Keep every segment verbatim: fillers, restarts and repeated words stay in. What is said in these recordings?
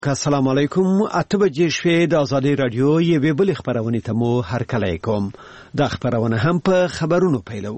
السلام علیکم. اته بجې شوې د آزادۍ رادیو یوې بلې خبرونې ته مو هرکلی کوم. دا خبرونه هم په خبرونو پیلو.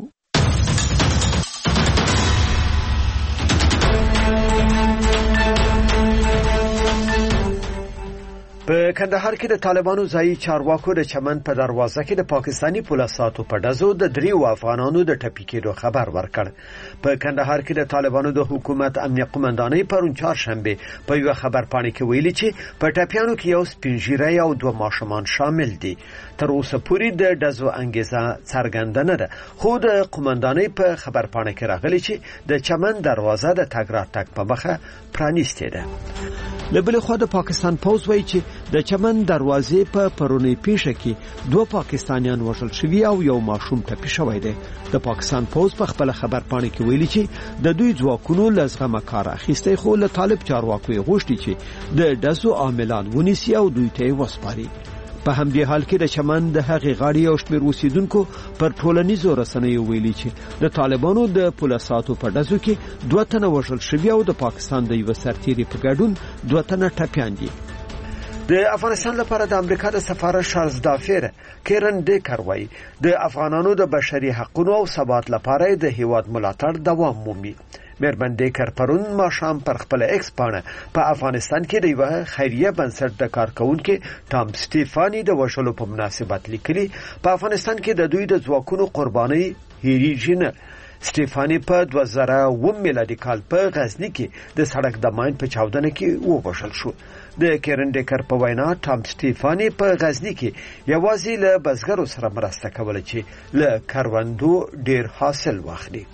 په کندهار کې د طالبانو ځایي چارواکو د چمن په دروازه کې د پاکستانی پولیسو په ډزو د دریو افغانانو د ټپي کېدو خبر ورکړ. په کندهار کې د طالبانو د حکومت امنیه قومندانۍ پرون چهارشنبه په یو خبر پاڼه کې ویلي چې په ټپیانو کې یو سپینږیری او دوه ماشومان شامل دي. تر اوسه پورې د ډزو انګیزه څرګنده نه ده، خو د قومندانۍ په خبر پاڼه کې راغلي چې د چمن دروازه د تګ راتګ په مخه پرانیستې ده. لبل خو د پاکستان پوز وایي چې د چمن دروازې په پرونی پیښه کې دوه پاکستانیان وژل شوي او یو ماشوم ټپي شوی دی. د پاکستان پوز په خپل خبر پاڼه کې ویلي چې د دوی ځواکونو لزغمه کار اخیسته، خو له طالب چارواکو غوښتي چې د ډزو عاملان ونیسي او دوی ته وسپاري. په همدې حال کې د چمن د هغې غاړې او شمېر اوسیدونکو پر ټولنیزو رسنیو ویلي چې د طالبانو د پولیسو په ډزو کې دوه تنه وژل شوي او د پاکستان د یو سرتیري په ګډون دوه تنه ټپیان دي. د افغانستان لپاره د امریکا د سفارت شارلز دافیر کیرن ډیکر وایي د افغانانو د بشري حقوقو او ثبات لپاره د هیواد ملاتړ دوام مومي. مېرمن ډیکر پرون ماښام پر خپل ایکس پاڼه په افغانستان کې د یو خیریه بنسټ د کارکونکو ټام سټیفانی د وژلو په مناسبت لیکلي په افغانستان کې د دوی د ځواکونو قرباني هېریږي نه. سټیفانی په دوه زره اووه میلادي کال په غزنی کې د سړک د ماین په چاودنه کې ووژل شو. د کیرن ډیکر په وینا ټام سټیفانی په غزنی کې یوازې له بزګرو سره مرسته کوله چې له کروندو ډیر حاصل واخلي.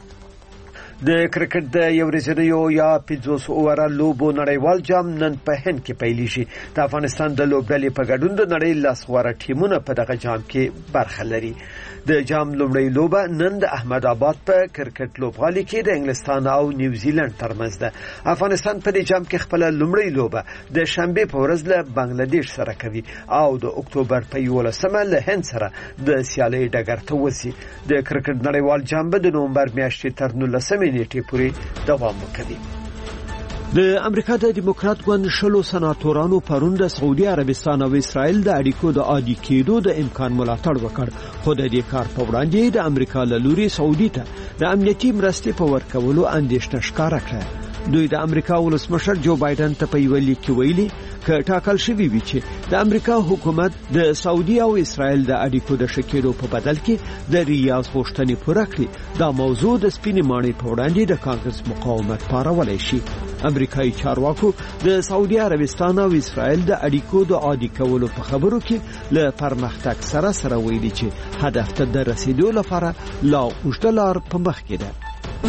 د کرکټ د یو ورځنیو یا پنځوس اووره لوبو نړیوال جام نن په هند کې پیلیږي. د افغانستان د لوبډلې په ګډون د نړۍ لاس غوره ټیمونه په دغه جام کې برخه لري. د جام لومړی لوبه نن د احمد آباد په کرکټ لوبغالي کې د انګلستان او نیوزیلند ترمنځ ده. افغانستان په دې جام کې خپل لومړی لوبه د شنبه په ورځ له بنگلاديش سره کوي او د اکتوبر په یولسمه له هند سره د سیالۍ ډګر ته وځي. د کرکټ نړیوال جام به د نومبر میاشتې تر نولسمې نیټې پورې دوام وکړي. د امریکا د دیموکرات ګوند شلو سناتورانو پرون د سعودي عربستان او اسرائیل د اړیکو د عادي کېدو د امکان ملاتړ وکړ، خو د دې کار په وړاندې د امریکا له لوري سعودي ته د امنیتي مرستې په ورکولو اندېښنه ښکاره کړه. دوی د امریکا ولسمشر جو بایدن ته په یو لیک کې ویلي که ټاکل شوی وي چې د امریکا حکومت د سعودي او اسرائیل د اړیکو د ښه کېدو په بدل کې د ریاض غوښتنې پوره کړي، دا موضوع د سپینې ماڼۍ په وړاندې د کانګرس مقاومت پارولی شي. امریکایي چارواکو د سعودي عربستان او اسرائیل د اړیکو د عادي کولو په خبرو کې له پرمختګ سره سره ویلي چې هدف ته د رسیدو لپاره لا اوږده لار په مخ کې ده.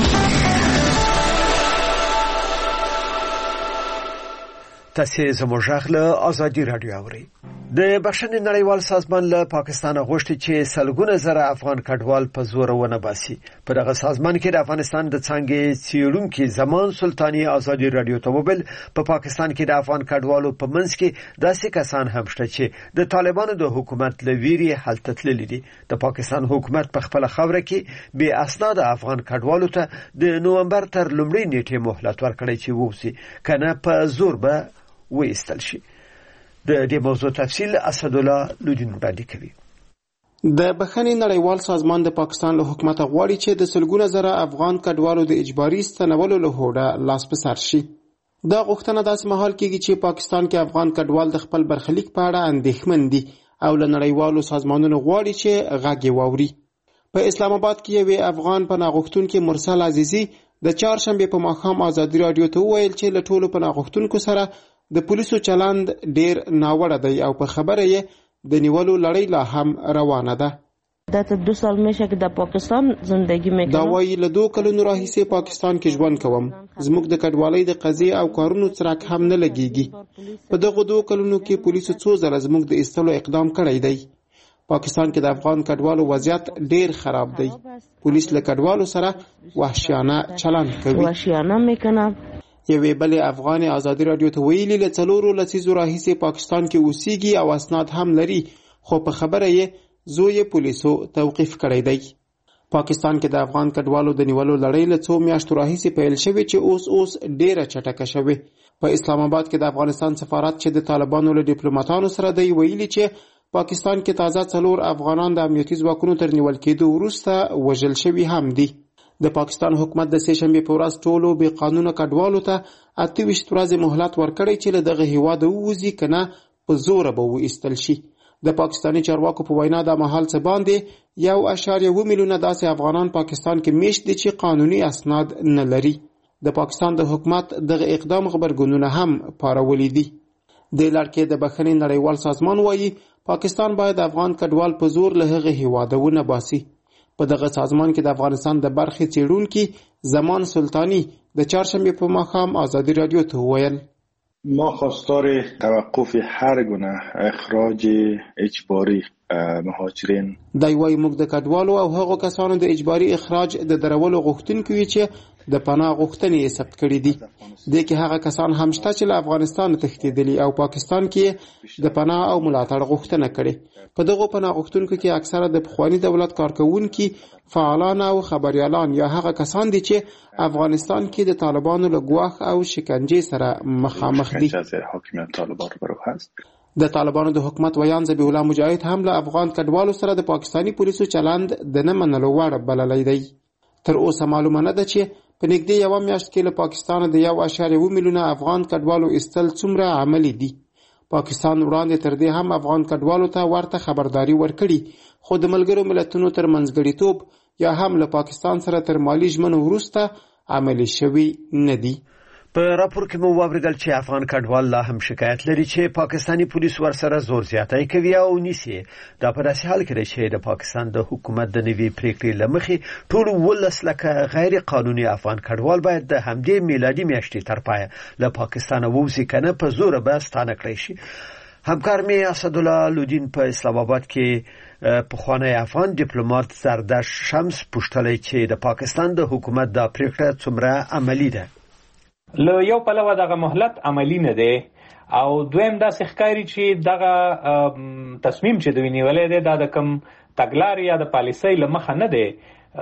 تاسې زموږ غږ له آزادي رادیو اورئ. د بخښنې نړیوال سازمان له پاکستان غوښتي چې سلګونه زره افغان کډوال په زور ونه باسي. په دغه سازمان کې د افغانستان د څانګې څیړونکي زمان سلطاني آزادي رادیو ته وویل په پاکستان کې د افغان کډوالو په منځ کې داسې کسان هم شته چې د طالبانو د حکومت له ویرې هلته تللي دي. د پاکستان حکومت په خپله خاوره کې بې اسناده افغان کډوالو ته د نومبر تر لومړۍ نیټې مهلت ورکړی چې ووځي، که نه په زور به وایستل شي. د دې موضوع تفصیل اسدالله لودین وړاندې کوي. د بخښنې نړیوال سازمان د پاکستان له حکومت غواړي چې د سلګونه زره افغان کډوالو د اجباري ستنولو له هوډه لاس په سر شي. دا غوښتنه داسې مهال کېږي چې پاکستان کې افغان کډوال د خپل برخلیک په اړه اندېښمن دي او له نړیوالو سازمانونو غواړي چې غږ یې واوري. په اسلام آباد کې یوې افغان پناه غوښتونکي مرسل عزیزي د چهارشنبې په ماښام آزادي رادیو ته وویل چې له ټولو پناه غوښتونکو سره د پولیسو چلند ډیر ناوړه دی او په خبره یې د نیولو لړۍ لا هم روانه ده. دا ته دو سال میشه که د پاکستان زندگی میکنم. دا وایي له دو کلونو راهیسې پاکستان کې ژوند کوم. زموږ د کډوالۍ د قضیې او کارونو څرک هم نه لګیږي. په دغه دو کلونو کې پولیسو څو ځله زموږ د ایستلو اقدام کړی دی. پاکستان کې د افغان کډوالو وضعیت ډیر خراب دی. پولیس له کډوالو سره وحشیانه چلند کوي. وحشیانه میکنه. یوې بلې افغانې آزادي رادیو ته ویلي له څلورو لسیزو راهیسې پاکستان کې اوسیږي او اسناد هم لري، خو په خبره یې زوی پولیسو توقیف کړی دی. پاکستان کې د افغان کډوالو د نیولو لړۍ له څو میاشتو راهیسې پیل شوې چې اوس اوس ډیره چټکه شوې. په اسلام آباد کې د افغانستان سفارت چې د طالبانو له ډیپلوماټانو سره دی ویلي چې پاکستان کې تازه څلور افغانان د امنیتي ځواکونو تر نیول کېدو وروسته وژل شوي هم دي. د پاکستان حکومت د سه شنبې په ورځ ټولو بې قانونه کډوالو ته اته ویشت ورځې مهلت ورکړی چې له دغه هیواده ووځي که نه په زوره به وایستل شي. د پاکستاني چارواکو په وینا د مهال څه باندې یو اعشاریه اوه میلیونه داسې افغانان پاکستان کې میشت دي چې قانوني اسناد نه لري. د پاکستان د حکومت دغه اقدام غبرګونونه هم پارولي دي. د لړکې د بخښنې نړیوال سازمان وایي پاکستان باید افغان کډوال په زور له هغه هیواده ونه باسي. په دغه سازمان کې د افغانستان د برخې څېړونکي زمان سلطانی د چهارشنبې په ماښام ازادي رادیو ته وویل ما خواستار توقف هر گونه اخراج اجباری مهاجرین دی وایي موږ د کډوالو او هغو کسانو د اجباري اخراج د درولو غوښتونکي یو چې د پناه غوښتنې یې ثبت کړي دي. دې کې هغه کسان هم شته چې له افغانستان تښتېدلي او پاکستان کې د پناه او ملاتړ غوښتنه کړې. په دغو پناه غوښتونکو کې اکثره د پخواني دولت کارکوونکي فعالان او خبریالان یا هغه کسان دي چې افغانستان کې د طالبانو له ګواښ او شکنجې سره مخامخ دي. د طالبانو د حکومت ویان ذبیح الله مجاهد هم له افغان کډوالو سره د پاکستاني پولیسو چلند د نه منلو وړ بللی دی. تر اوسه معلومه نه ده چې په نږدې یوه میاشت کې له پاکستانه د یو اعشاریه اوه میلیونه افغان کډوالو ایستل څومره عملي دي. پاکستان وړاندې تر دې هم افغان کډوالو ته ورته خبرداري ورکړي خو د ملګرو ملتونو تر منځګړیتوب یا هم له پاکستان سره تر مالي ژمنو وروسته عملي شوي نه دي. په راپور کې مو واوریدل چې افغان کډوال لا هم شکایت لري چې پاکستاني پولیس ورسره زور زیاتی کوي او نیسي. دا په داسې حال کې دی چې د پاکستان د حکومت د نوي پریکړې له مخې ټول اوولس لکه غیر قانوني افغان کډوال باید د همدې میلادي میاشتې تر پایه له پاکستانه ووځي که نه په زوره به ستانه کړی شي. همکار مې اسدالله لودین په اسلام آباد کې پخوانی افغان ډیپلوماټ زردشت شمس پوښتلی چې د پاکستان د حکومت دا پریکړه څومره عملي ده. له یو پلوه دغه مهلت عملی نه دی او دویم داسې ښکاري چې دغه تصمیم چې دوی نیولی دی دا د کوم تګلارې یا د پالیسۍ له مخه نه دی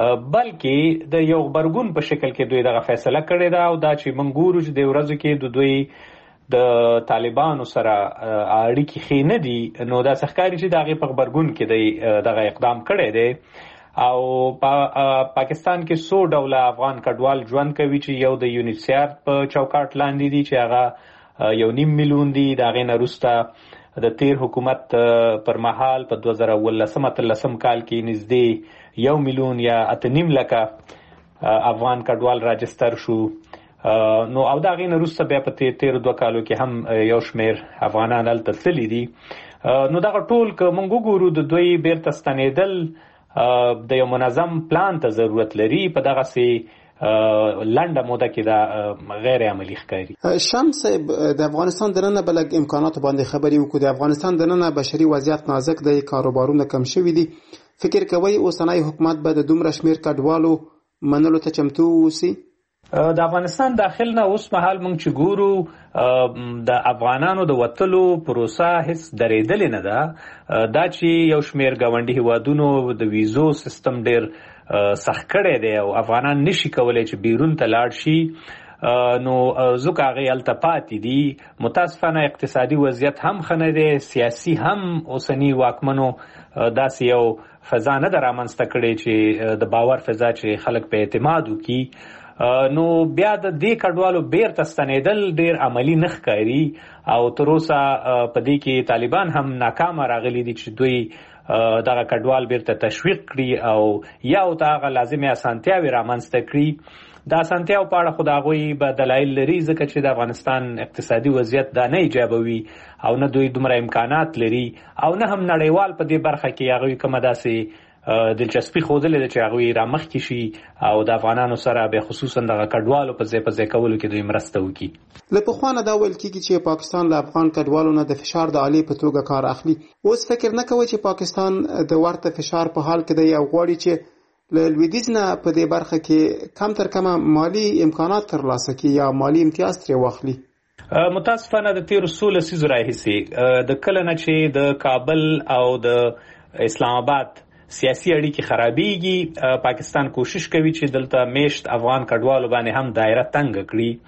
بلکې د یو غبرګون په شکل کې دوی دغه فیصله کړې ده او دا چې موږ ګورو چې د ورځو کې د دوی د طالبانو سره اړیکې ښې نه دي نو داسې ښکاري چې د هغې په غبرګون کې دی دغه اقدام کړی دی. او پا پاکستان کې څو ډوله افغان کډوال ژوند کوي چې یو د یونیسیار په چوکاټ لاندې دي چې هغه یو نیم میلیون دي. د هغې نه وروسته د تیر حکومت پر مهال په دوه زره اوولسم اتلسم کال کې نږدې یو میلیون یا اته نیم لکه افغان کډوال راجستر شو. نو او د هغې نه وروسته بیا په تیرو دوه کالو کې هم یو شمېر افغانان هلته تللي دي. نو دغه ټول که موږ وګورو د دوی بیرته ستنېدل د یو منظم پلان ته ضرورت لري. په دغسې لنډه موده کې دا غیر عملي ښکاري. شمس صاحب د افغانستان دننه به لږ امکاناتو باندې خبرې وکړو. د افغانستان دننه بشري وضعیت نازک دی، کاروبارونه کم شوي دي. فکر کوئ اوسنی حکومت به د دومره شمېر کډوالو منلو ته چمتو واوسي؟ د افغانستان داخل نه اوس مهال موږ چې ګورو د افغانانو د وتلو پروسه هیڅ درېدلې نه ده. دا چې یو شمېر ګاونډي هیوادونو د ویزو سیستم ډېر سخت کړی دی او افغانان نشي کولی چې بیرون ته لاړ شي نو ځکه هغې هلته پاتې دي. متاسفانه اقتصادي وضعیت هم ښه نه دی، سیاسي هم اوسني واکمنو داسې یو فضا نه ده رامنځته کړې چې د باور فضا چې خلک په اعتماد وکړي. نو بیا د دې کډوالو بیرته ستنېدل ډېر عملي نه ښکاري او تر اوسه په دې کې طالبان هم ناکامه راغلي دي چې دوی دغه کډوال بیرته تشویق کړي او یا ورته هغه لازمې اسانتیاوې رامنځته کړي. د اسانتیاو په اړه خو د هغوی به دلایل لري ځکه چې د افغانستان اقتصادي وضعیت دا نه ایجابوي او نه دوی دومره امکانات لري او نه هم نړیوال په دې برخه کې هغوی کومه داسې دلچسپي ښودلې ده چې هغوی رامخکې شي او د افغانانو سره به خصوصا دغه کډوالو په ځای په ځای کولو کې دوی مرسته وکړي. له پخوا نه دا ویل کېږي چې پاکستان له افغان کډوالو نه د فشار د آلې په توګه کار اخلي. اوس فکر نه کوئ چې پاکستان د ورته فشار په حال کې دی او غواړي چې له لویدیځ نه په دې برخه کې کم تر کمه مالي امکانات ترلاسه کړي یا مالي امتیاز ترې واخلي؟ متاسفانه د تېرو څو لسیزو راهیسې د کله نه چې د کابل او د اسلام آباد سیاسي اړیکې خرابېږي پاکستان کوشش کوي چې دلته میشت افغان کډوالو باندې هم دایره تنګه کړي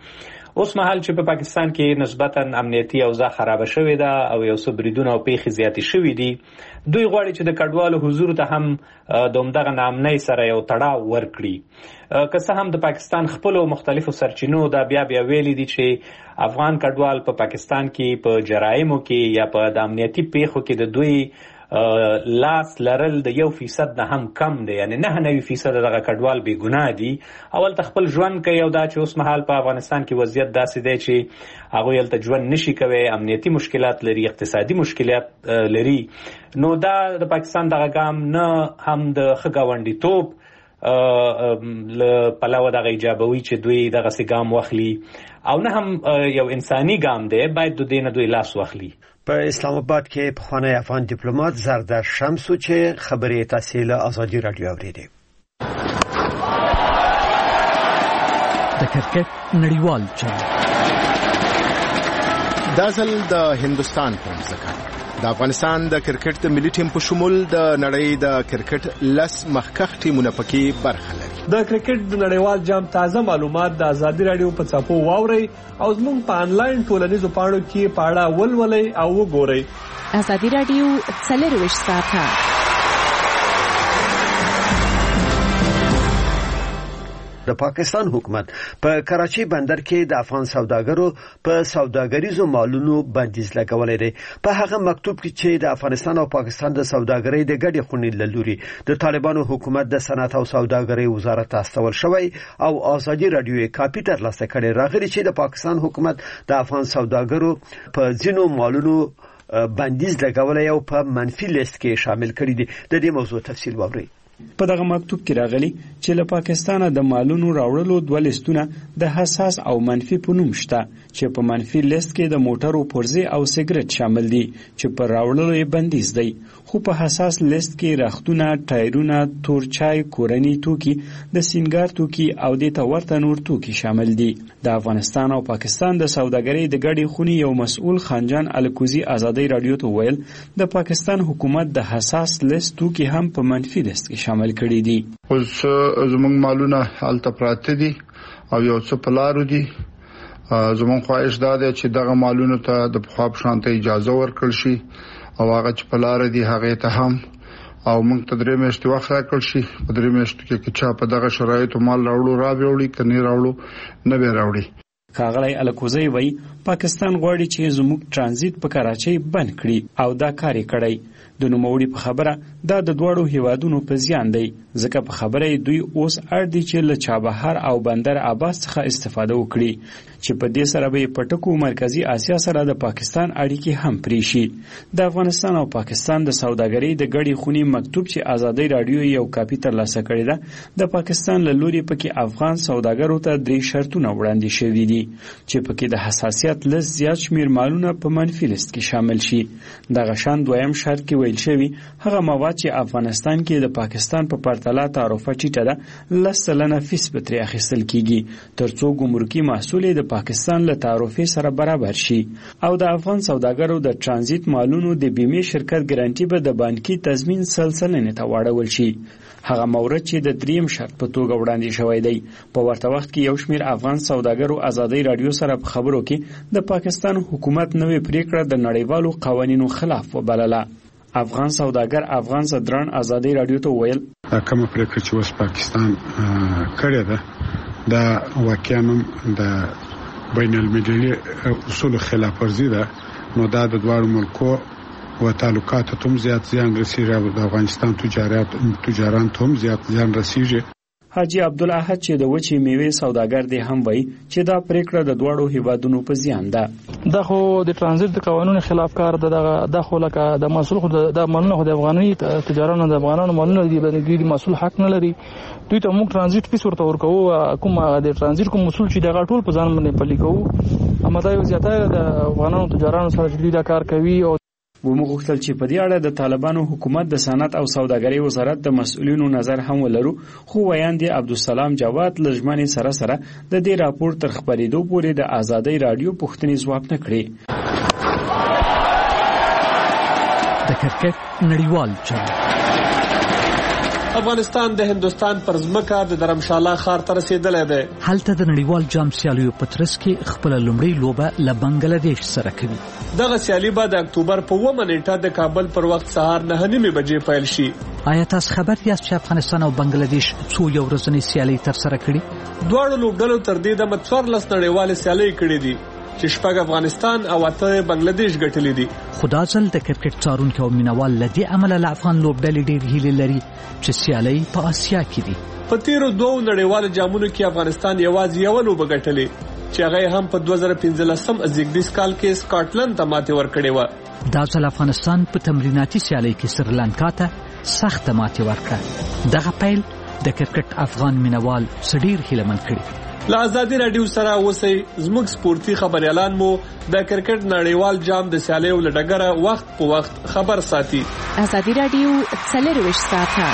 اوس مهال چې په پاکستان کې نسبتا امنیتي اوضاع خراب شوې ده او یو څه بریدونه او پیښې زیاتې شوې دي، دوی غواړي چې د کډوالو حضور ته هم د همدغه ناامنۍ سره یو تړاو ورکړي. که څه هم د پاکستان خپلو مختلفو سرچینو دا بیا بیا ویلي دي چې افغان کډوال په پاکستان کې په جرایمو کې یا په د امنیتي پیښو کې د دوی لاس لرل د یو فیصد نه هم کم دی، یعنی نه نوي فیصد دغه کډوال بې ګناه دي. اول ته خپل ژوند کوي او دا چې اوس مهال په افغانستان کې وضعیت داسې دی چې هغوی هلته ژوند نشي کوي، امنیتي مشکلات لري، اقتصادي مشکلات لري. نو دا د پاکستان دغه ګام نه هم د ښه ګاونډیتوب له پلوه دغه ایجابوي چې دوی دغسې ګام واخلي او نه هم یو انساني ګام دی، باید د دې نه دوی لاس واخلي. په اسلام آباد کې پخوانی افغان دیپلومات زردار شمسو چې خبرې تاسې له ازادي راډیو اورېدې. د کرکټ نړیوال چل دا ځل د هندوستان په ځکه د افغانستان د کرکټ د ملي ټیم په شمول د نړۍ د کرکټ لس مخکښ ټیمونه پکې برخه لري. د کرکټ د نړیوال جام تازه معلومات د ازادي راډیو په څپو واورئ او زموږ په انلاین ټولنیزو پاڼو کې پاړه ولولئ او وګورئ. ازادي راډیو څلرویشت ساعته د پاکستان حکومت په کراچي بندر کې د افغان سوداګرو په سوداګریزو مالونو بندیز لګولې دی. په هغه مکتوب کې چې د افغانستان او پاکستان د سوداګرۍ د ګډې خونې له لوري د طالبانو حکومت د صنعت او سوداګرۍ وزارت استول شوی او ازادي راډیو کاپی ترلاسه کړي راغلي چې د پاکستان حکومت د افغان سوداګرو په ځینو مالونو بندیز لګولې او په منفي لیست کې شامل کړي دي. د دې موضوع تفصیل واورئ. په دغه مکتوب کې راغلي چې له پاکستانه د مالونو راوړلو دوه لیستونه د حساس او منفي په نوم شته، چې په منفي لیست کې د موټرو پرزې او سیګریټ شامل دي چې په راوړلو یې بندیز دی، خو په حساس لیست کې رختونه، ټایرونه، تورچای، کورني توکي، د سینګار توکي او د ته ورته نور توکي شامل دي. د افغانستان او پاکستان د سوداګرۍ د ګډې خونې یو مسؤل خانجان الکوزي ازادي راډیو ته ویل د پاکستان حکومت د حساس لیست توکي هم په منفي لیست کې شامل کړي دي. اوس زموږ مالونه هلته پراته دي او یو څه په لارو دي. زموږ خواهش دا دی چې دغه مالونو ته د پخوا په شان ته اجازه ورکړل شي او هغه چې په لاره دي هغې ته هم او موږ ته درې میاشتې وخت راکړل شي. په درې میاشتو کې که چا په دغه شرایطو مال راوړو را به وړي، که نه راوړو نه به راوړي. ښاغلی الکوزی وایي پاکستان غواړي چې زموږ ترانزیت په کراچۍ بند کړي او دا کار یې کړی. د نوموړي په خبره دا د دواړو هیوادونو په زیان دی، ځکه په خبره دوی اوس اړ دي چې له چابهار او بندر عباس څخه استفاده وکړي چې په دې سره به په ټکو مرکزی اسیا سره د پاکستان اړیکې هم پرې شي. د افغانستان او پاکستان د سوداګرۍ د ګډې خونې مکتوب چې ازادي راډیو یو کاپی ترلاسه کړې ده، د پاکستان له لوري پکې افغان سوداګرو ته درې شرطونه وړاندې شوي دي چې پکې د حساسیت لیست زیات شمیر مالونه په منفي لیست کې شامل شي. دغه شان دویم شرط کې ویل شوی هغه مواد چې افغانستان کې د پاکستان په پرتله تعرفه ټیټه ده لس سلنه فیس به ترې اخیستل کیږي ترڅو ګمرکي محصول د پاکستان له تعرفې سره برابر شي او د افغان سوداګرو د ترانزیت مالونو د بیمې شرکت ګارانټي به د بانکي تضمین سلسله ته واړول شي. هغه مورد چې د دریم شرط په توګه وړاندې شوی دی. په ورته وخت کې یو شمیر افغان سوداګرو ازادي راډیو سره په خبرو کې د پاکستان حکومت نوې پریکړه د نړیوالو قوانینو خلاف وبلله. افغان سوداګر افغان صدران ازادي راډیو ته ویل کومه پریکړه چې اوس پاکستان کړې ده دا واقعا د بین المللي اصول خلاف ورزي ده، نو دا د دواړو ملکو و تعلقات ته هم زیات زیان رسیږي او د افغانستان تجارت تجاران ته هم زیات زیان رسیږي. حاجی عبدالاحد چې د وچې میوې سوداګر دی هم وایي چې دا پریکړه د دواړو هیوادونو په زیان ده. دا خو د ترانزیت د قانونو خلاف کار ده. دا خو لکه د مسؤل خو د مالونو خو د افغاني تجارانو د افغانانو مالونو دی باندې د مسؤل حق نه لري. دوی ته موږ ترانزیت فیس ورته ورکوو، کوم د ترانزیت کوم مسؤل چې دغه ټول په ځان باندې پلي کوو. اما دا یو زیاته د افغانانو تجارانو سره چې دا کار کوي. او ومو غوښتل چې په دې اړه د طالبانو حکومت د صنعت او سوداګرۍ وزارت د مسؤلینو نظر هم ولرو، خو ویاند عبدالسلام جواد لجمنې سره سره د دې راپور تر خبرېدو پورې د ازادي راډیو پوښتنې ځواب نه کړې. د کرکټ نړیوال چل افغانستان د هندوستان پر ځمکه د درمشاله ښار ته رسیدلی دی. هلته د نړیوال جام سیالیو په ترڅ کې خپله لومړۍ لوبه له بنګلادیش سره کوي. دغه سیالي به د اکتوبر په اوومه نیټه د کابل پر وخت سهار نهه نیمې بجې پیل شي. آیا تاسو خبر یاست چې افغانستان او بنګلادیش څو یو ورځنۍ سیالۍ ترسره کړي؟ دواړو لوبډلو تر دې دمه څوارلس نړیوالې سیالۍ کړې دي چې شپږ افغانستان او اته بنگلادیش ګټلې دي. خو دا ځل د کرکټ څارونکي او مینوال له دې امله له افغان لوبډلې ډېر هیلې لري چې سیالۍ په اسیا کې دي. په تیرو دوو نړیوالو جامونو کې افغانستان یوازې یوه لوبه ګټلې چې هغه هم په دوه زره پنځلسم زیږدیز کال کې سکاټلند ته ماتې ورکړې وه. دا ځل افغانستان په تمریناتي سیالۍ کې سریلانکا ته سخته ماتې ورکړه. دغه پیل د کرکټ افغان مینوال څه ډېر هیلهمن کړي. له ازادي راډیو سره اوسئ. زموږ سپورتي خبریالان مو د کرکټ نړیوال جام د سیالیو له ډګره وخت په وخت خبر ساتي. ازادي راډیو څلرویشت ساعته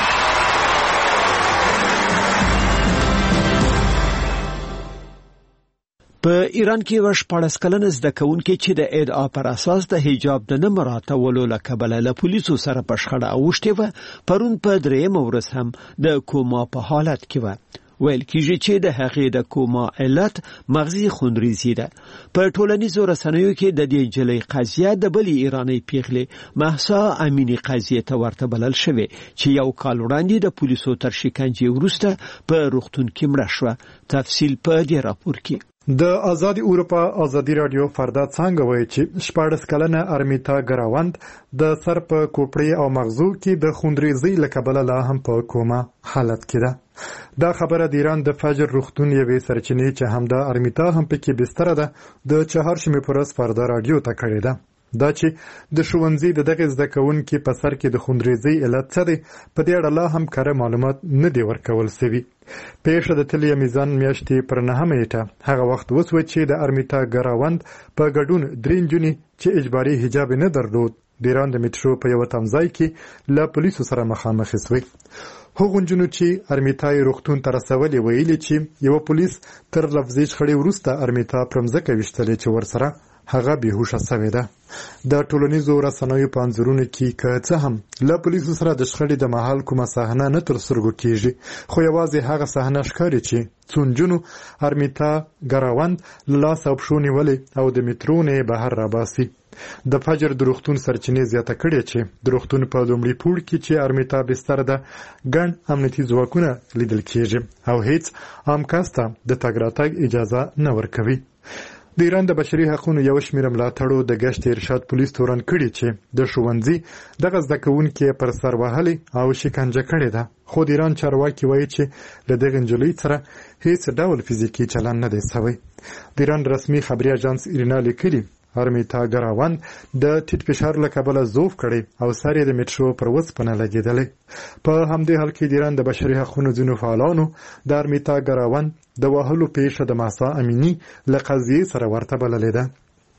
په ایران کې یو شپاړس کلن زده کوونکی چې د ادعا پر اساس د حجاب د نه مراعاتولو له کبله له پولیسو سره په شخړه اوښتې وه، پرون په درېیمه ورځ هم د کوما په حالت کې وه. ویل کېږي چې د هغې د کوما علت مغزي خونریزي ده. په ټولنیزو رسنیو کې د دې جلۍ قضیه د بلې ایرانۍ پیغلې مهسا امینی قضیې ته ورته بلل شوې چې یو کال وړاندې د پولیسو تر شکنجې وروسته په روغتون کې مړه شوه. تفصیل په دې راپور کې. د آزادي اروپا آزادي رادیو فردا څنګه وایي چې شپاړس کلنه ارمیتا ګراوند د سر په کوپړې او مغزو کې د خوندریزۍ له کبله لا هم په کوما حالت کې ده. دا خبره د ایران د فجر روغتون یوې سرچینې چې همدا ارمیتا هم پکې بستره ده د چهارشنبې په ورځ فردا رادیو ته کړې ده. دا چې د ښوونځي د دغه زده کوونکي په سر کې د خوندریزۍ علت څه دی، په دې اړه لا هم کره معلومات نه دي ورکول سوي. پیښه د تلې میزان میاشتې پر نهمه نیټه هغه وخت وسوه چې د ارمیتا ګراوند په ګډون درې نجونې چې اجباري حجاب نه درلود د ایران د میټرو په یوه تمځای کې له پولیسو سره مخامخ شوې. هغو نجونو چې ارمیتا یې روغتون ته رسولې ویلي چې یوه پولیس تر لفظي شخړې وروسته ارمیتا پر مځکه ویشتلې چې ورسره هغه بېهوشه سوې ده. د ټولنیزو رسنیو په انځورونو کې که څه هم له پولیسو سره د شخړې د مهال کومه صحنه نه تر سترګو کېږي، خو یوازې هغه صحنه ښکاري چې څو نجونو ارمیتا ګراوند له لاسه او پښو نیولې او د میټرو نه یې بهر راباسي. د فجر د روغتون سرچینې زیاته کړې چې د روغتون په لومړي پوړ کې چې ارمیتا بستر ده ګڼ امنیتي ځواکونه لیدل کېږي او هیڅ عام کس ته د تګ راتګ اجازه نه ورکوي. د ایران د بشري حقوقو یو شمېر ملاتړو د ګشت ارشاد پولیس تورن کړي چې د ښوونځي دغه زده کوونکي پر سر وهلي او شکنجه کړې ده، خو د ایران چارواکي وایي چې له دغه نجلۍ سره هیڅ ډول فزیکي چلند نه دی سوی. د ایران رسمي خبري اژانس ایرنا لیکلي ارمیتا ګراوند د ټیټ فشار له کبله ضعف کړی او سر یې د میټرو پر وسپنه لګېدلی. په همدې حال کې د ایران د بشري حقوقو ځینو فعالانو د ارمیتا ګراوند د وهلو پیښه د مهسا امینی له قضیې سره ورته بللې ده.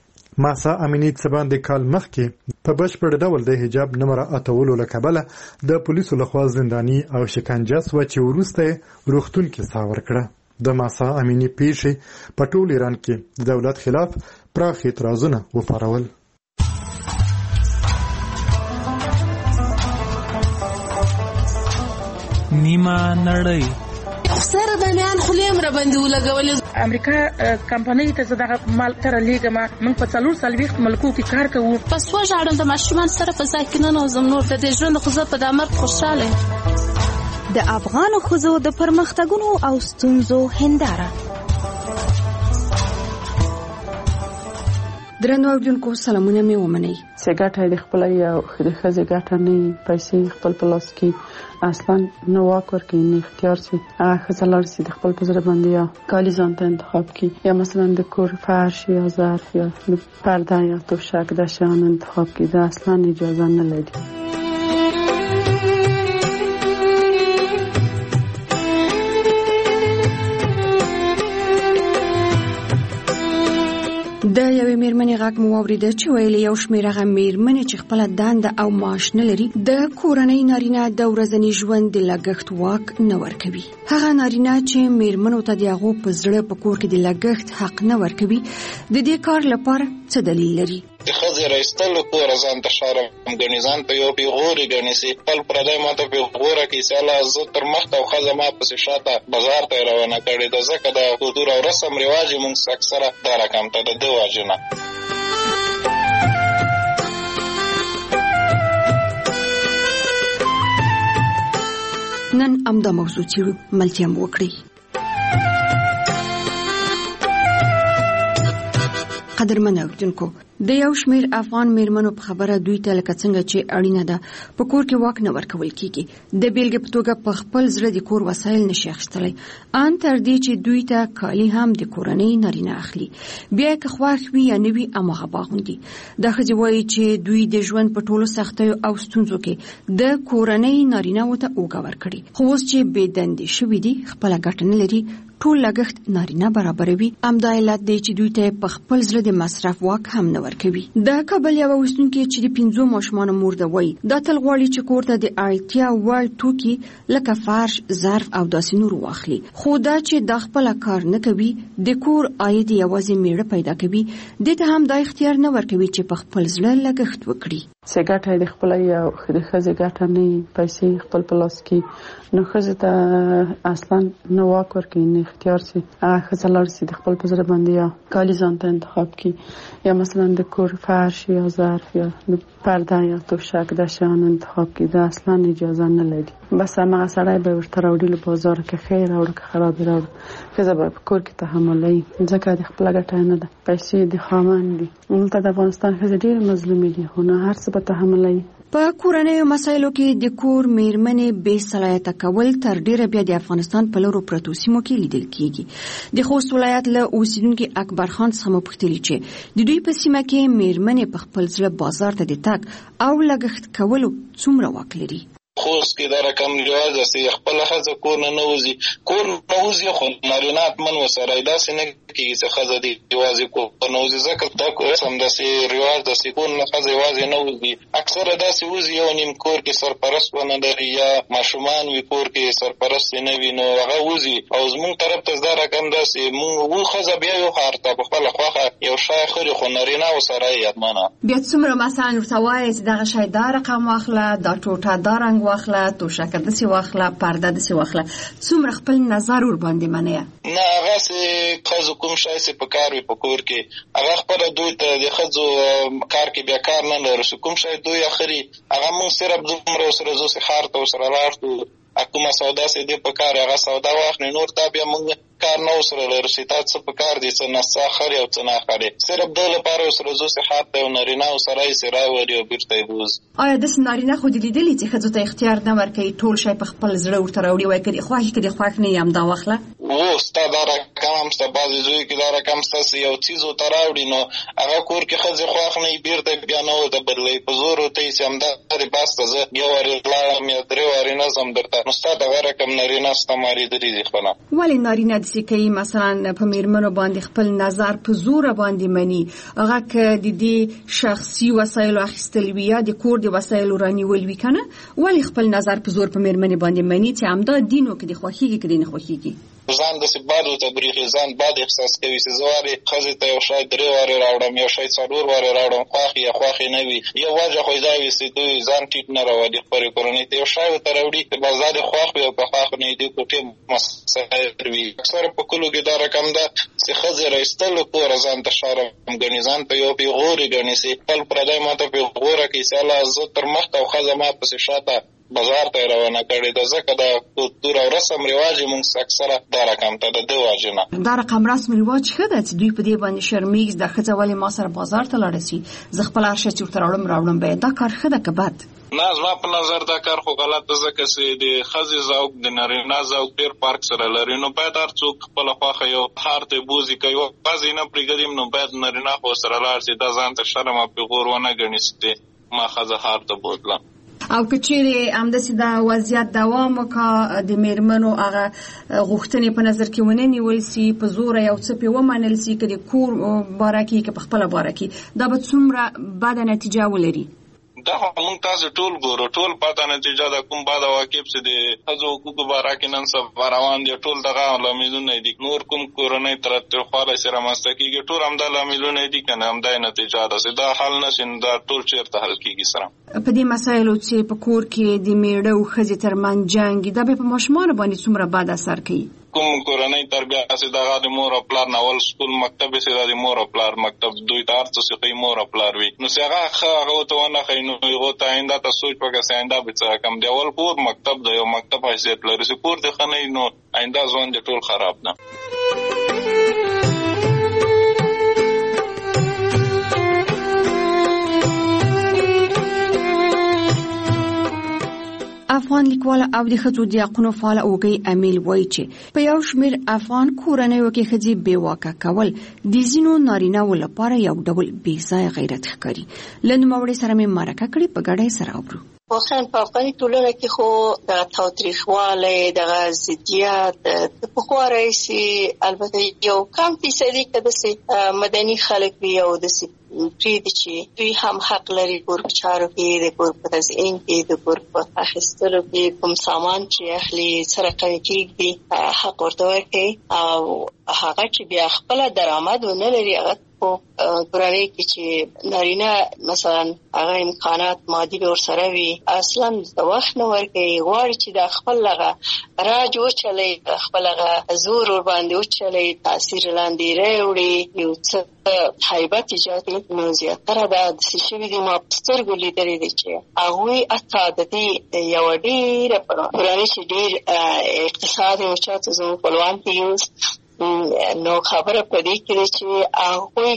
مهسا امینی څه باندې کال مخکې په بشپړ ډول د حجاب نه مراعاتولو له کبله د پولیسو لخوا زنداني او شکنجه سوه چې وروسته یې روغتون کې ساه ورکړه. د مهسا امینی پیښې په ټول ایران کې د دولت خلاف پراخ اعتراضونه وپارول. نیمه نړۍ سره د میان خلیم را باندې ولګولې. امریکا کمپنۍ ته زده مال تر لیګما موږ په څلور سلويخت ملکو کې کار کوو. پس وژاړم د ماشومان سره په ځای کې نه نوزم نور د دې ژوند خو زه په دامر خوشاله. د افغان ښځو د پرمختګونو او ستونزو هنداره. درنو اوریدونکو سلامونه مې ومنئ. چې ګټه د خپل یا د ښځې ګټه نه پیسې خپل په لاس کې اصلا نه واک ورکوي نه اختیار سي هغه ښځه لاړ سي د خپل په زړه باندې یا کالي ځان ته انتخاب کړي یا مثلا د کور فرش یا ظرف یا پرده یا توشک د شیان انتخاب کړي دا اصلا اجازه نه لري. د یوې میرمنې غږ مو واورېده چې ویلې یو شمېر هغه میرمنې چې خپله دنده او معاش نه لري د کورنۍ نارینه د ورځني ژوند د لګښت واک نه ورکوي. هغه نارینه چې میرمنو ته د هغو په زړه په کور کې د لګښت حق نه ورکوي د دې کار لپاره څه دلیل لري؟ د ښځې رایستلو کوره ځان ته شرم ګڼي، ځان ته یو پیغورې ګڼي چې خپل پردی ما ته پیغوره کړي چې الله زه تر مخته او ښځه ما پسې شاته بازار ته یې روانه کړې ده. ځکه د کلتور او رسم رواج یې مونږ اکثره دا رقم ته د ده وجې نه. نن امدا موضوع چیرو ملتیا مو وکړي. قدرمن اوریدونکو، د یو شمیر افغان میرمنو په خبره دوی ته لکه څنګه چې اړینه ده په کور کې واک نه ورکول کیږي، د بیلګې په توګه په خپل زړه د کور وسایل نشي اخیستلی، ان تر دې چې دوی ته کالي هم د کورنۍ نارینه اخلي، بیا که خوښ وي یا نه وي هماغه باغوندي. دا ښځې وایي چې دوی د ژوند په ټولو سختیو او ستونزو کې د کورنۍ نارینه‌وو ته اوږه ورکړي، خو اوس چې بې دندې شوي دي خپله ګټه نه لري، ټول لګښت نارینه برابروي. همدا علت دی چې دوی ته په خپل زړه د مصرف واک هم نه ورکوي. د کابل یوه اوسیدونکې چې د پنځو ماشومانو مور ده وایي دا تل غواړي چې کور ته د اړتیا وړ توکي لکه فرش، ظرف او داسې نور واخلي، خو دا چې دا خپله کار نه کوي، د کور عاید یوازې میړه پیدا کوي، دې ته هم دا اختیار نه ورکوي چې په خپل زړه لګښت وکړي. چې ګټه د خپل یا د ښځې ګټه نه پیسې خپل په لاس کې، نو ښځې ته اصلا نه واک ورکوي، نه اختیار سي هغه ښځه لاړ سي د خپل په زړه باندې یا کالي ځان ته انتخاب کړي، یا مثلا د کور فرش یا ظرف یا پرده یا توشک د شیان انتخاب کړي، دا اصلا اجازه نه لري. بس هغه سړی به ورته راوړي له بازار کې خیر راوړي که خراب راوړي، ښځه به په کور کې تحملوي ځکه د خپل ګټه نه ده، پیسې د خاوند دي. دلته د افغانستان ښځې ډېرې مظلومې دي، خو نه هر څه به تحملوي. په کورنیو مسایلو کې د کور میرمنې بې صلاحیته کول تر ډیره بیا د افغانستان په لورو پرتو سیمو کې لیدل کیږي. د خوست ولایت له اوسیدونکي اکبر خان څخه مو پوښتلي چې د دوی په سیمه کې میرمنې په خپل زړه بازار ته د تګ او لګښت کولو څومره واک لري. خوست کې دا رقم رواج دی چې خپل ښځه کور نه نوځي، کور نه وځي خو نارینه حتمن ورسره داسې نه کېږي چې ښځه دې یوازې کور نه وځي، ځکه دا رسم داسې رواج دی چې کور نه ښځه یوازې نه وځي، اکثره داسې وځي یو نیم کور کې سرپرست ونه لري یا ماشومان وي کور کې سرپرست نه وي، نو هغه وځي. او زموږ طرف ته دا رقم دی چې موږ و ښځه بیا یو ښار ته په خپله خوښه یو شی خوري خو نارینه ورسره یې حتمنه. بیا څومره مثلا ورته وایي چې دغه شی دا رقم واخله، دا ټوټه دا رنګ واخله، توشکه داسې واخله، پرده داسې واخله، څومره خپل نظر ور باندې منې؟ نه هغه چې ښځو کوم شی چې په کار وي په کور کې هغه خپله دوی ته د ښځو کار کې بیا کار نه لري، کوم شی دوی اخري هغه موږ صرف دومره ورسره ځو چې ښار ته ورسره لاړ شو، کومه سودا چې دی په کار هغه سودا واخلي، نور دا بیا موږ کار نه ورسره لرو چې تا څه په کار دي، څه نسه اخلي او څه نه اخلي، صرف دې لپاره ورسره ځو چې ښار ته یو نارینه ورسره یې چې راولي او بېرته یې بوځي. آیا داسې نارینه خو دې لیدلي چې ښځو ته اختیار نه ورکوي ټول شی په خپل زړه ورته راوړي، وایي که دې خوښ که دې خوښ نه یې همدا واخله؟ و ستا دا رقم هم ستا بعضې زویو کې دا رقم ستا چې یو څیز ورته راوړي نو هغه کور کې ښځې خوښ نه وي بېرته بیا نه ورته بدلوي، په زور ورته یي چې همدا دې بس ته زه یو وارې لاړم یا درې وارې نه ځم درته، نو ستا دغه رقم نارینه ستا مارېدلي دي خپله. ولې نارینه داسې کوي مثلا په میرمنو باندې خپل نظر په زوره باندې مني، هغه که د دې شخصي وسایلو اخیستل وي یا د کور د وسایلو رانیول وي که نه، ولې خپل نظر په زور په میرمنې باندې مني چې همدا دین و که دې خوښېږي که دې نه خوښېږي؟ ځان داسې باد ورته برېښي، ځان باد احساس کوي چې زه وارې ښځې ته یو شی درې وارې راوړم، یو شی څلور وارې راوړم، خوښ یا خوښې نه وي. یو وجه خو یې دا وي چې دوی ځان ټیټ نه راولي خپلې کورنۍ ته، یو شی ورته راوړي چې بس دا دې خوښ وي او که خوښ نه وي دې کوټې مسایل وي. اکثره په کلو کې دا رقم ده چې ښځې رایستلو کوره ځان ته شرم ګڼي، ځان ته یو پیغورې ګڼي چې خپل پردی ما ته پیغوره کړي چې الله زه تر مخته او ښځه ما پسې شاته بازار ته یې روانه کړې ده، ځکه د کلتور او رسم رواج یې مونږ اکثره دا رقم ته د دې وجې نه. دا رقم رسم رواج ښه ده چې دوی په دې باندې شرمېږي دا ښځه ولې ما سره بازار ته لاړه سي، زه خپل هر شی چې ورته راوړم راوړم به یې، دا کار ښه ده که بد؟ نه زما په نظر دا کار خو غلط ده، ځکه چې د ښځې ذوق د نارینه ذوق ډېر فرق سره لري، نو باید هر څوک خپله خوښه یو ښار ته بوځي، که یو ښځې نه پرېږدي نو باید نارینه خو ورسره لاړ شي، دا ځان ته شرم او پیغور ونه ګڼي چې ما ښځه ښار ته بوتلم. او که چیرې همداسې دا وضعیت دوام وکړه، د میرمنو هغه غوښتنې په نظر کې ونه نیول سي، په زوره یو څه پرې ومنل سي، که د کور باره کې که په خپله باره کې، دا به څومره بده نتیجه ولري؟ دا موږ تاسو ټول ګورو، ټول پاته نتیجه د کوم بعد واقف سي د حزو حقوق بارا کې نن سبا روان دي، ټول دغه لاملونه دي. نور کوم کورنۍ ترتیب خاله سره مستکیږي، ټول هم د لاملونه دي کنه هم د نتیجه ده. دا حل نشي، دا ټول چیرته حل کیږي سره. په دې مسایلو چې په کور کې د میړه او ښځې ترمنځ جنګ دا به په ماشومانو باندې څومره بد اثر کوي؟ کوم کورنۍ تربیه سي دغه د مور او پلار ناول سکول مکتب سي د مور او پلار مکتب دوی ته ارڅ سي مور او پلار وي، نو څنګه هغه ته ونه خینو هغه ته آینده ته سوچ وکړي آینده به څه کم دی. اول کور مکتب د یو مکتب حیثیت لري، سي کور د خنۍ نو آینده ځوان د ټول خراب ده. افغان لیکوال او د ښځو د حقونو فعال اوږی امیل وایي چې په یو شمېر افغان کورنیو کې ښځې بې واکه کول د ځینو نارینه‌وو لپاره یو ډول بې ځایه غیرت ښکاري. له نوموړي سره مې مرکه کړې، په ګډه یې سره اورو. واقعا په افغاني ټولنه کې خو د تاوتریخوالی دغه ضدیت د پخوا راهیسې البته یو کم فیصدي که داسې مدني خلک وي او داسې پرېږدي چې دوی هم حق لري کور په چارو کې، د کور په تزیین کې، د کور په اخیستلو کې کوم سامان چې اخلي څه رقم کېږدي حق ورته ورکوي، او هغه چې بیا خپله درآمد ونه لري هغه په کورنۍ کې چې نارینه مثلا هغه امکانات مادي به ورسره وي اصلا د وخت نه ورکوي، غواړي چې د خپل هغه راج وچلوي، خپل هغه زور ورباندې وچلوي، تاثیر لاندې راوړي، یو څه هیبت ایجاد کړي. نو زیاتره دا داسې شوي دي، ما په سترګو لیدلي دي چې هغوی حتی د دې یوه ډېره کورنۍ چې ډېر اقتصاد یې چاته زموږ خپلوان کې یوز نو خبره په دې کې ده چې هغوی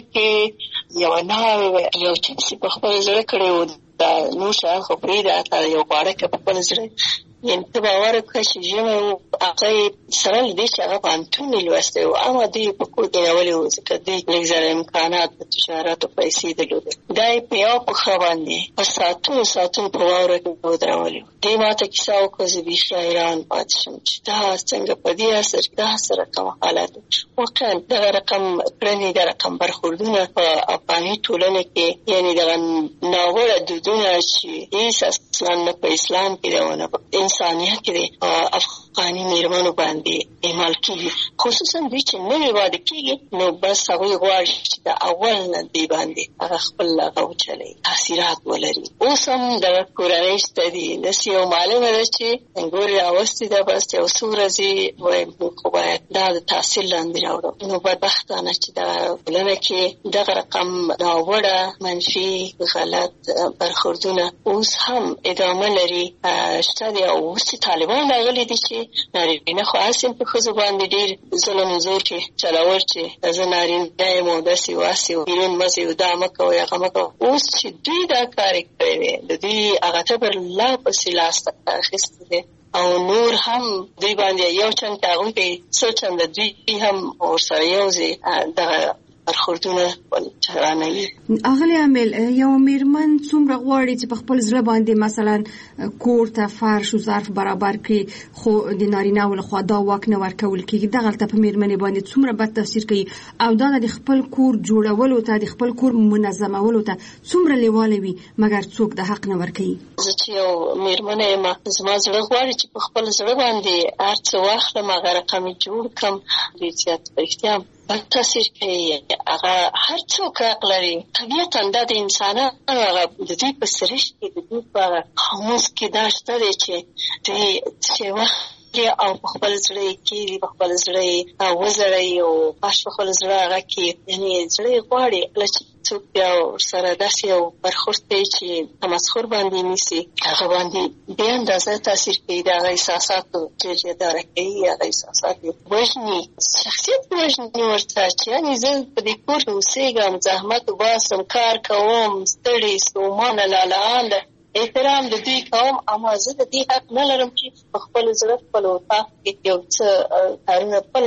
کې یوه ناوې یو چې په خپل زړه کړی و دا نور شیان خو پرېږده، حتی یو غواړه که په خپل زړه یعنې ته باور وکړه چې ژمی و هغه یې سره له دې چې هغه پوهنتون یې لوستی و اما دوی یې په کور کې نیولي وو ځکه دوی لږ زره امکانات د تجارت او پیسې درلودې، دا یې په یوه پښه باندې په ساعتونو ساعتونو په واوره کې ودرولي وو. دوی ما ته کیسه وکړه، زه بیخي حیران پاتې شوم چې دا څنګه په دې عصر کې دا څه رقم حالات. واقعا دغه رقم کړنې د رقم برخوردونه په افغاني ټولنه کې یعنې دغه ناوړه دودونه چې هېڅ اصلا نه په اسلام کې دی او نه په انسانیت کې د افغاني مېرمنو باندې اعمال کېږي، خصوصا دوی چې نوې واده کېږي نو بس هغوی غواړي چې د اول نه دوی باندې هغه خپل هغه وچلوي، تاثیرات ولري. اوس هم دغه کورنۍ شته دي، داسې یو معلومه ده چې ګورې راوستې ده بس یو څو ورځې وایم موږ خو باید دا د تحصیل لاندې راوړو. نو بدبختانه چې دغه ټولنه کې دغه رقم ناوړه منفي غلط برخوردونه اوس هم ادامه لري شته دي. او اوس چې طالبان راغلي دي چې نارینه خو هسې په ښځو باندې ډېر ظلم زور کې چلول چې زه نارینه یم او داسې واسې و بیرون مه ځئ او دا مه کوئ هغه مه کوئ. اوس چې دوی دا کار یې کړی دی د دوی هغه تبر لا پسې لاس ته اخیستی دی او نور هم دوی باندې یو چند که هغوی کوي څو چنده دوی هم ورسره یو ځای دغه برخوردونه چرانوي. اغلی عامل یو میرمن څومره غواړي چې په خپل زړه باندې مثلا کور ته فرش او ظرف برابر کړي خو د نارینه‌و لخوا دا واک نه ورکول کېږي، دغلته په میرمنې باندې څومره بد تاثیر کوي او دا د خپل کور جوړولو ته د خپل کور منظمولو ته څومره لیواله وي مګر څوک د حق نه ورکوي. زه چې یو میرمنه یم زما زړه غواړي چې په خپل زړه باندې هر څه واخلم هغه رقم یې جوړ کړم. ډېر زیات په رښتیا بد تاثیر کوي. هغه هر څوک حق لري، طبیعتا دا د انسانانو هغه د دوی په سرشت کې د دوی په قاموس کې دا شته دی چې دوی چې وخت او په خپل زړه یې کېږي، په خپل زړه یې وزړوي او پاش په خپل زړه هغه کې یعنې زړه یې غواړي کله چې څوک بیا ورسره داسې یو برخورد کوي چې تمسخر باندې نیسي هغه باندې بې اندازه تاثیر کوي، د هغه احساساتو جریداره کوي، هغه احساسات یې وژني، شخصیت یې وژني ورته چې یعنې زه په دې کور کې اوسېږم، زحمت وباسم، کار کوم، ستړې ستومانه لالهانده احترام د دوی کوم، اما زه د دې حق نه لرم چې په خپل زړه خپل اطاق کې یو څه کارونه خپل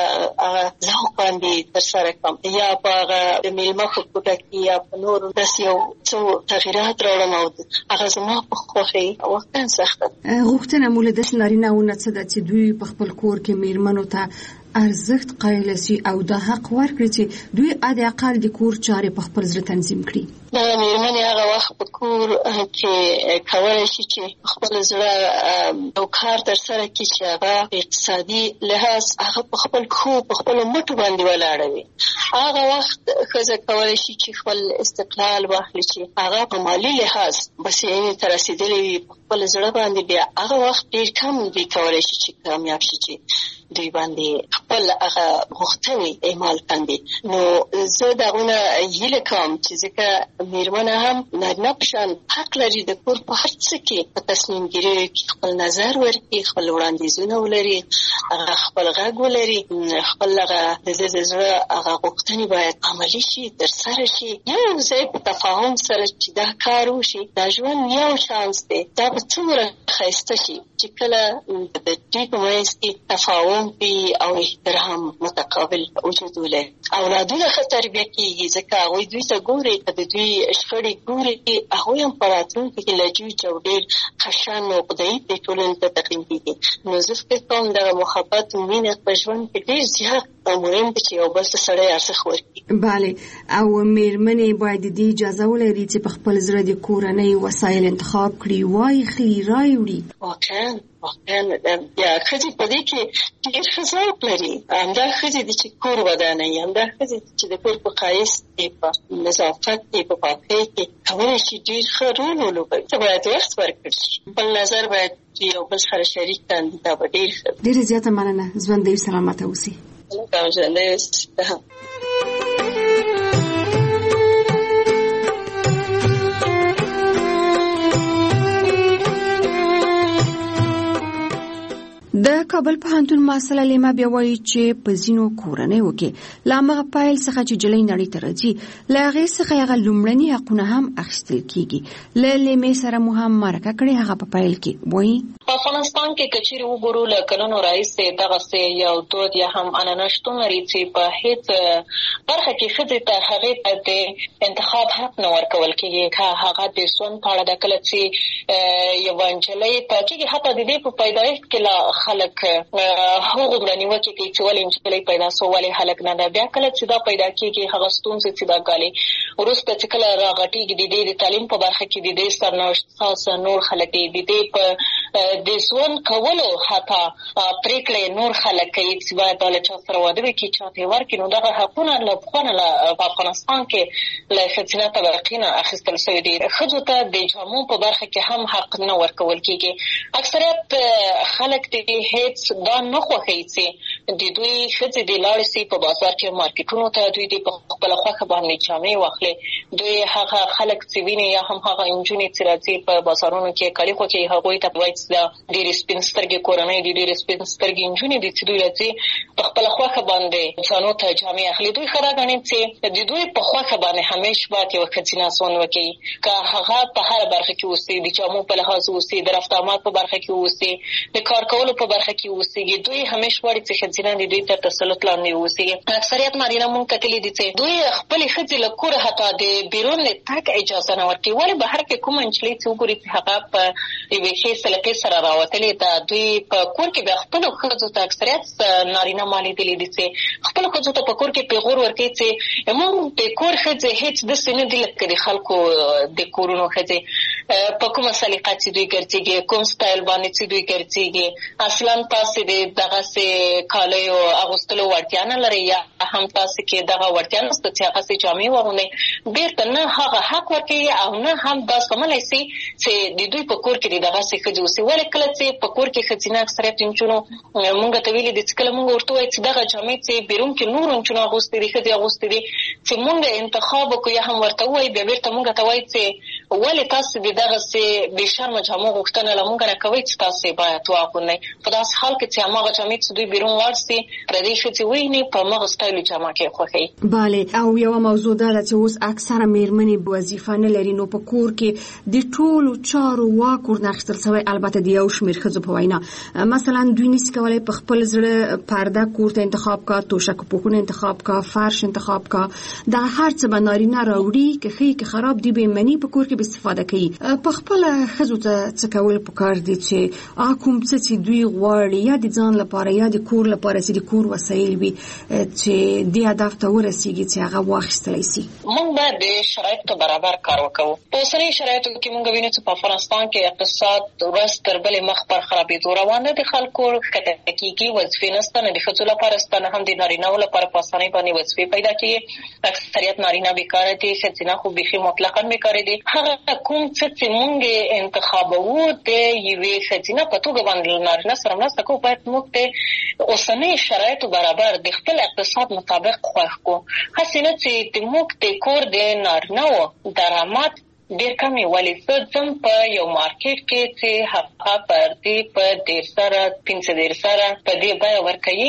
ذوق باندې ترسره کړم یا په هغه د میلمه په کوټه کې یا په نورو داسې یو څه تغیرات راوړم او هغه زما په خوښۍ واقعا سخته ده. غوښتنه مو له داسې نارینه‌و نه څه ده چې دوی په خپل کور کې میرمنو ته ارزښت قایل سي او دا حق ورکړي چې دوی حد اقل د کور چارې په خپل زړه تنظیم کړي. دا میرمنې هغه وخت په کور کې کولای شي چې خپل زړه او کار تر سره کړي چې هغه اقتصادي لحاظ هغه په خپل خو په خپل مټو باندې ولاړ وي. هغه وخت ښځه کولای شي چې خپل استقلال واخلي چې هغه په مالي لحاظ بسیاینې ته رسېدلې وي په خپل زړه باندې، بیا هغه وخت ډېر کم دی کولای شي چې کامیاب شي چې دوی باندې خپل هغه غوښتنې اعمال کاندي. نو زه دغونه هیله کوم چې ځکه مېرمنه هم نارینه په شان حق لري د کور په هر څه کې په تصمیم ګیریو کې خپل نظر ورکړي، خپل وړاندیزونه ولري، هغه خپل غږ ولري، خپل هغه د زړه زړه هغه غوښتنې باید عملي شي، ترسره شي. یو ځای په تفاهم سره چې دا کار وشي، دا ژوند یو شانس دی، دا به څومره ښایسته شي چې کله د دوی په منځ کې تفاهم وي او احترام متقابل وجود ولري. اولادونه ښه تربیه کېږي ځکه هغوی دوی ته ګوري، که د دوی شخړې ګوري، هغوی هم په راتلونکي کې لجوج او ډېر خشن او خدایي دې ټولنې ته تقدیم کېږي. نو زه فکر کوم دغه محبت او مینه په ژوند کې ډېر زیات مهم دی چې یو بل ته سړی ارزښت ورکړي. بله، او مېرمنې باید د دې اجازه ولري چې په خپل زړه د کورنۍ وسایل انتخاب کړي، وایخلي، رایوړي. واقعا واقعا یا ښځې په دې کې ډېر ښه ذوق لري. همدا ښځې دي چې کور ودانوي، همدا ښځې دي چې د کور په ښایست کې، په نظافت کې، په پاکۍ کې کولی شي ډېر ښه رول ولوبوي. ته باید وخت ورکړل شي، خپل نظر باید یو بل سره شریک کړي، دا به ډېر ښه. ډېره زیاته مننه. ژوندی سلامته اوسئ. ژوندی اوسئ. د کابل پوهنتون محصل لیما بیا وایي چې په ځینو کورنیو کې له هماغه پیل څخه چې جلۍ نړۍ ته راځي له هغې څخه هغه لومړني حقونه هم اخیستل کېږي. له لیمې سره مو هم مرکه کړې، هغه په پیل کې وایي په افغانستان کې که چیرې وګورو له کلونو راهیسې دغسې یو دود یا هم عنعنه شتون لري چې په هېڅ برخه کې ښځې ته هغې ته د انتخاب حق نه ورکول کېږي. که هغه د ژوند په اړه ده، کله چې یوه نجلۍ ته کېږي حتی د دې په پیدایښت کې لا خلک هغومره نیوکې کوي چې ولې نجلۍ پیدا سو، ولې هلک نه ده. بیا کله چې دا پیدا کېږي هغه ستونزې چې دا ګالي وروسته چې کله راغټېږي د دې د تعلیم په برخه کې د دې سرنوشت ساز نور خلک دي، د دې په د ژوند کولو حتی پرېکړې نور خلک کوي چې باید دا له چا سره واده وکړي، چا ته یې ورکړي. نو دغه حقونه له پخوا نه په افغانستان کې له ښځینه طبقې نه اخیستل شوي دي. ښځو ته د جامو په برخه کې هم حق نه ورکول کېږي. اکثریت خلک د هېڅ دا نه خوښوي چې د دوی ښځې د لاړې سي په بازار کې مارکیټونو ته، دوی دې په خپله خوښه باندې جامې واخلي. دوی هغه خلک چې ویني یا هم هغه نجونې چې راځي په بازارونو کې کالي خوښوي، هغوی ته وایي چې دا ډېرې سپین سترګې کورنۍ دي، ډېرې سپین سترګې نجونې دي چې دوی راځي په خپله خوښه باندې ځانو ته جامې اخلي. دوی ښه دا ګڼي چې د دوی په خوښه باندې همیشه باید یوه ښځینه ژوند وکړي، که هغه په هره برخه کې اوسي، د جامو په لحاظ اوسي، د رفت آمد په برخه کې اوسي، د کار کولو په برخه کې اوسېږي. دوی همیشه غواړي چې ښځینه د دوی تر تسلط لاندې اوسېږي. اکثریت نارینه مونږ کتلي دي چې دوی خپلې ښځې له کوره حتی د بیرون د تګ اجازه نه ورکوي. ولې بهر کې کومه نجلۍ چې وګوري چې هغه په یوې ښې سلیقې سره راوتلې ده، دوی په کور کې بیا خپلو ښځو ته اکثریت نارینه ما لیدلي دي چې خپلو ښځو ته په کور کې پیغور ورکوي چې مونږ د کور ښځې هېڅ داسې نه دي لکه د خلکو د کورونو ښځې، په کومه سلیقه چې دوی ګرځېږي، کوم سټایل باندې چې دوی ګرځېږي، اصلا تاسې د دغسې کالیو اغوستلو وړتیا نه لرئ یا هم تاسې کې دغه وړتیا نشته چې هغسې جامې واغوندئ. بېرته نه هغه حق ورکوي او نه هم دا زغملی سي چې د دوی په کور کې د دغسې ښځې اوسي. ولې کله چې په کور کې ښځینه اکثریت نجونو مونږ ته ویلي دي چې کله مونږ ورته ووایو چې دغه جامې چې بیرون کې نورو نجونو اغوستې دي، ښځې اغوستې دي، چې مونږ انتخاب وکړو یا هم ورته ووایو، بیا بېرته مونږ ته وایي چې ولې تاسې د دغسې بې شرمه جامو غوښتنه له مونږ نه کوئ چې تاسې باید واغوندئ. په داسې حال کې چې هماغه جامې چې دوی بیرون واړسي پردۍ ښځې وویني په هماغه سټایلو جامه کې خوښوي. بله، او یوه موضوع دا ده چې اوس اکثره مېرمنې وظیفه نه لري، نو په کور کې د ټولو چارو واک ورنه اخیستل شوی، البته د یو شمېر ښځو په وینا. مثلا دوی نشي کولی په خپل زړه پرده کور ته انتخاب کا، توشک پوښونه انتخاب کا، فرش انتخاب کا. دا هر څه به نارینه راوړي، که ښه که خراب دی به مني، په کور کې به استفاده کوي په خپل خزو ته څه کول پکار دي چې هغه کوم څه چې دوی غواړي یا د ځان لپاره یا د کور لپاره چې د کور وسایل وي چې د هدف ته ورسیږي چې هغه واخیستلی شي. موږ باید د شرایطو برابر کار وکړو. په اوسني شرایطو کې موږ وینو چې په افغانستان کې اقتصاد ورځ تر بلې مخ پر خرابېدو روان دی. د خلکو ښکته کېږي، وظیفې نشته، نه د ښځو لپاره شته، نه هم د نارینه‌و لپاره په اسانۍ باندې وظیفې پیدا کېږي. اکثریت نارینه بیکاره دي، ښځینه خو بیخي مطلقاً بیکاره دي. هغه کوم څه چې موږ انتخابوو د یوې ښځینه په توګه باندې نارینه سره مرسته کوو، باید موږ د اوسنۍ شرایطو برابر د خپل اقتصاد مطابق خوښ کړو. هسې نه چې د موږ د کور د نارینه‌و درآمد ډېر کم یې، ولې زه ځم په یو مارکېټ کې چې هغه پردې په ډېر سره پنځه دېرش سره په دې بیه ورکوي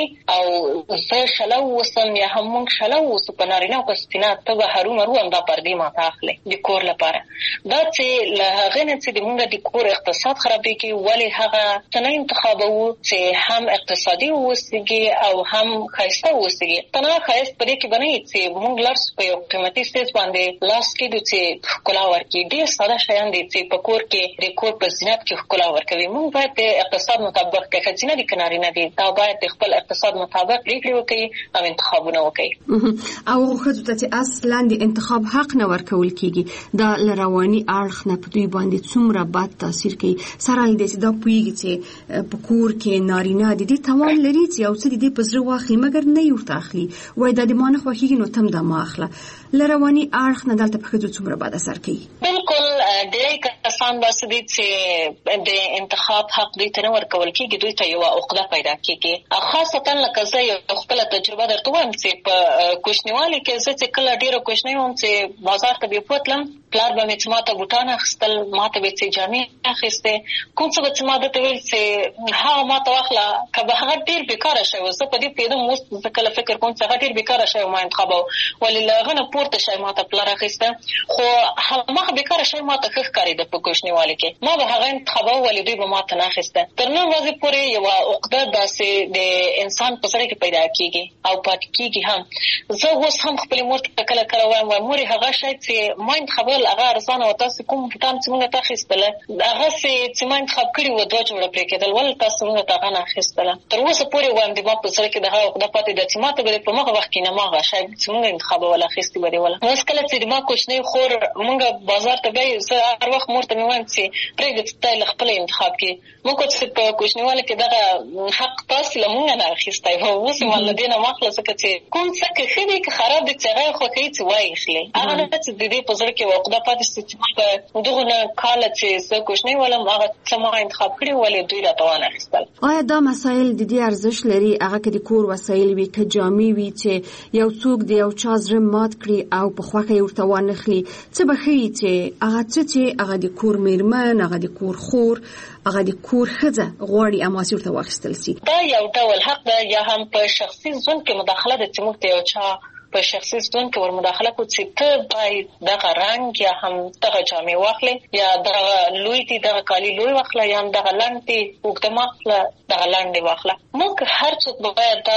او زه شله واوسم یا هم موږ شله واوسو په نارینه او په ښځینه ته به هرومرو همدا پردې ماته اخلي د کور لپاره. دا چې له هغې نه چې د موږ د کور اقتصاد خرابېږي، ولې هغه څه نه انتخابوو چې هم اقتصادي واوسېږي او هم ښایسته واوسېږي. تنها ښایست په دې کې به نه وي چې موږ لاړ شو په یو قیمتي څیز باندې لاس کېږدو چې ښکلا ورکړي. ډېر ساده شیان دي چې په کور کې د کور په زینت کې ښکلا ورکوي. موږ باید د اقتصاد مطابق که ښځینه دي که نارینه دي، دا باید د خپل اقتصاد مطابق پرېکړې وکړي او انتخابونه وکړي. او هغو ښځو ته چې اصلا د انتخاب حق نه ورکول کېږي، دا له رواني اړخ نه په دوی باندې څومره بد تاثیر کوي، سره له دې چې دا پوهېږي چې په کور کې نارینه د دې توان لري چې یو څه د دې په زړه واخلي مګر نه یې ورته اخلي، وایي دا د ما نه خوښېږي نو ته هم دا ما اخله. له رواني اړخ نه دلته په ښځو څومره بد اثر کوي. بالکل ډېری کسان داسې دي چې د انتخاب حق دوی ته نه ورکول کېږي، دوی ته یوه عقده پیدا کېږي. خاصتا لکه زه یو خپله تجربه درته وایم چې په کوچنیوالي کې زه چې کله ډېره کوچنۍ وم چې بازار ته بې بوتلم، پلار به مې چې ما ته بوټان اخیستل، ما ته به یې چې جامې اخیستې، کوم څه به چې ما ده ته ویل چې هغه ما ته واخله. که به هغه ډېر بېکاره شی و، زه په دې پوهېدم اوس زه کله فکر کوم چې هغه ډېر بېکاره شی و ما انتخابوه، ولې له هغه نه پورته شی ما ته پلار اخیسته. خو هماغه بېکاره شی ما ته ښه ښکارېده په کوچنیوالي کې، ما به هغه انتخابوه ولې دوی به ما ته نه اخیسته. تر نن ورځې پورې یوه عقده داسې د انسان په زړه کې پیدا کېږي او پاتې کېږي هم. زه اوس هم خپلې مور ته کله کله وایم، وایم مورې هغه شی چې ما انتخابول هغه ارزانه و، تاسې کوم بوټان چې موږ ته اخیستله هغسې چې ما انتخاب کړي وو دوه جوړه پرې کېدل، ولې تاسې موږ ته هغه نه اخیستله. تر اوسه پورې وایم د ما په زړه کې د هغه عقده پاتې ده چې ما ته به په مغه وخت کې نه ماغه شی چې موږ انتخابوله اخیستې به دې وله. اوس کله چې د ما کوچنۍ خور موږ بازار ته بیایو، زه هر وخت مور ته مې وایم چې پرېږده چې ته له خپله انتخاب کې. موږ چې په کوچنیوالي کې دغه حق تاسې له موږ نه اخیستی و، اوس یې ما له دې نه واخله، ځکه چې کوم څه که ښه دي که خراب دي چې هغه یې خوښوي چې وایي اخلي. هغه نه چې د دې په زړه کې یوه عقده پاتې شي چې ما په دغو نه کاله چې زه کوچنۍ ولم هغه څه ما انتخاب کړي ولې دوی راته وانه اخیستل. آیا دا مسایل د دې ارزښت لري، هغه که د کور وسایل وي که جامې وي، چې یو څوک د یو چا زړه مات کړي او په خوښه یې ورته وانخلي؟ څه به ښیي چې هغه څه چې هغه د کور میرمن، هغه د کور خور، هغه د کور ښځه غواړي اماسي ورته واخیستل شي؟ دا یو ډول حق ده، یا هم په شخصي ژوند کې مداخله ده چې موږ ته یو چا په شخصي ژوند کې ور مداخله کوو چې ته باید دغه رنګ یا هم دغه جامې واخلې، یا دغه لوی دي دغه کالي لوی واخله، یا هم دغه لنډ دي اوږده مه واخله، دغه لنډې واخله. موږ هر څوک باید دا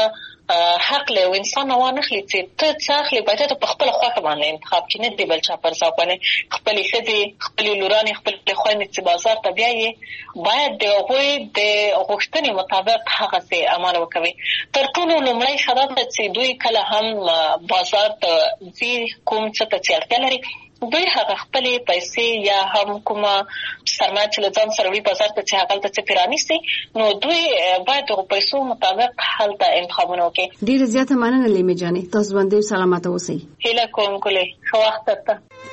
حق له انسان وانخلي چې ته څه اخلي باید ته په خپله خوښه باندې انتخاب کړې، نه د بل چا پر ځای باندې. خپلې ښځې، خپلې لورانې، خپلې خویندې چې بازار ته بیایي باید د هغوی د غوښتنې مطابق هغسې عمل وکوي. تر ټولو لومړی ښه دا ده چې دوی کله هم بازار ته ځي کوم څه ته چې اړتیا لري، دوی هغه خپلې پیسې یا هم کومه سرمایه چې له ځان سره وړي بازار ته چې هغلته څه پرانیسي، نو دوی باید دغو پیسو مطابق هلته انتخابونه وکړي. ډېره زیاته مننه لیمې جانې، تاسو ژوندۍ او سلامته اوسئ. هیله کوم ګلې، ښه وخت درته.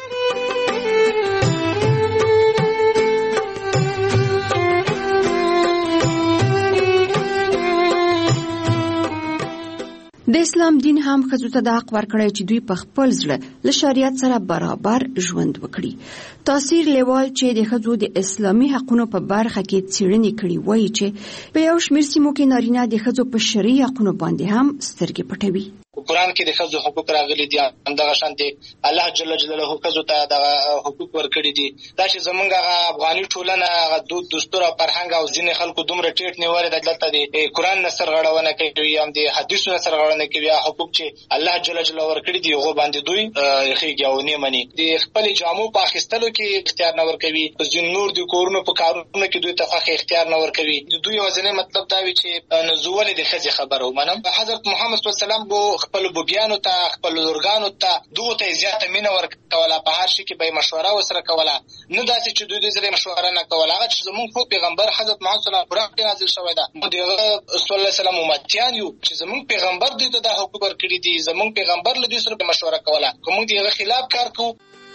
د اسلام دین هم ښځو ته د حق ورکړی چې دوی په خپل زړه له شریعت سره برابر ژوند وکړي. تاثیر لیوال چې د ښځو د اسلامي حقونو په برخه کې څېړنې کړي وایي چې په یو شمېر سیمو کې نارینه د ښځو په شرعي حقونو باندې هم سترګې پټوي. قرآن کې د ښځو حقوق راغلي دي، همدغه شانتې الله جل جلاله ښځو ته دغه حقوق ورکړي دي. دا چې زمونږ هغه افغاني ټولنه هغه دود دستور او فرهنګ او ځینې خلکو دومره ټیټ نیولې ده، دلته د قرآن نه سرغړونه کوي، هم د حدیثو نه سرغړونه کوي. حقوق چې الله جل جلاله ورکړي دي هغو باندې دوی خېږي او نه مني. د خپلې جامو په اخیستلو کې اختیار نه ورکوي، په ځینو نور د کورونو په کارونو کې دوی ته خوښه اختیار نه ورکوي. د دوی یوازینی مطلب دا وي چې نو زه ولې د ښځې خبره ومنم. حضرت محمد صلی الله علیه وسلم به خپلو بوګیانو ته خپلو لورګانو ته دغو ته یې زیاته مینه ورکوله، په هر شي کې به یې مشوره ورسره کوله، نه داسې چې دوی د زړه مشوره نه کوله. هغه چې زمونږ خو پیغمبر حضرت محمد صلی الله علیه وسلم قرآن کې نازل شوی ده، موږ د هغه صلی الله علیه وسلم امتیان یو چې زمونږ پیغمبر دوی ته دا حقوق ورکړي دي، زمونږ پیغمبر له دوی سره به مشوره کوله. که موږ د هغه خلاف کار کوو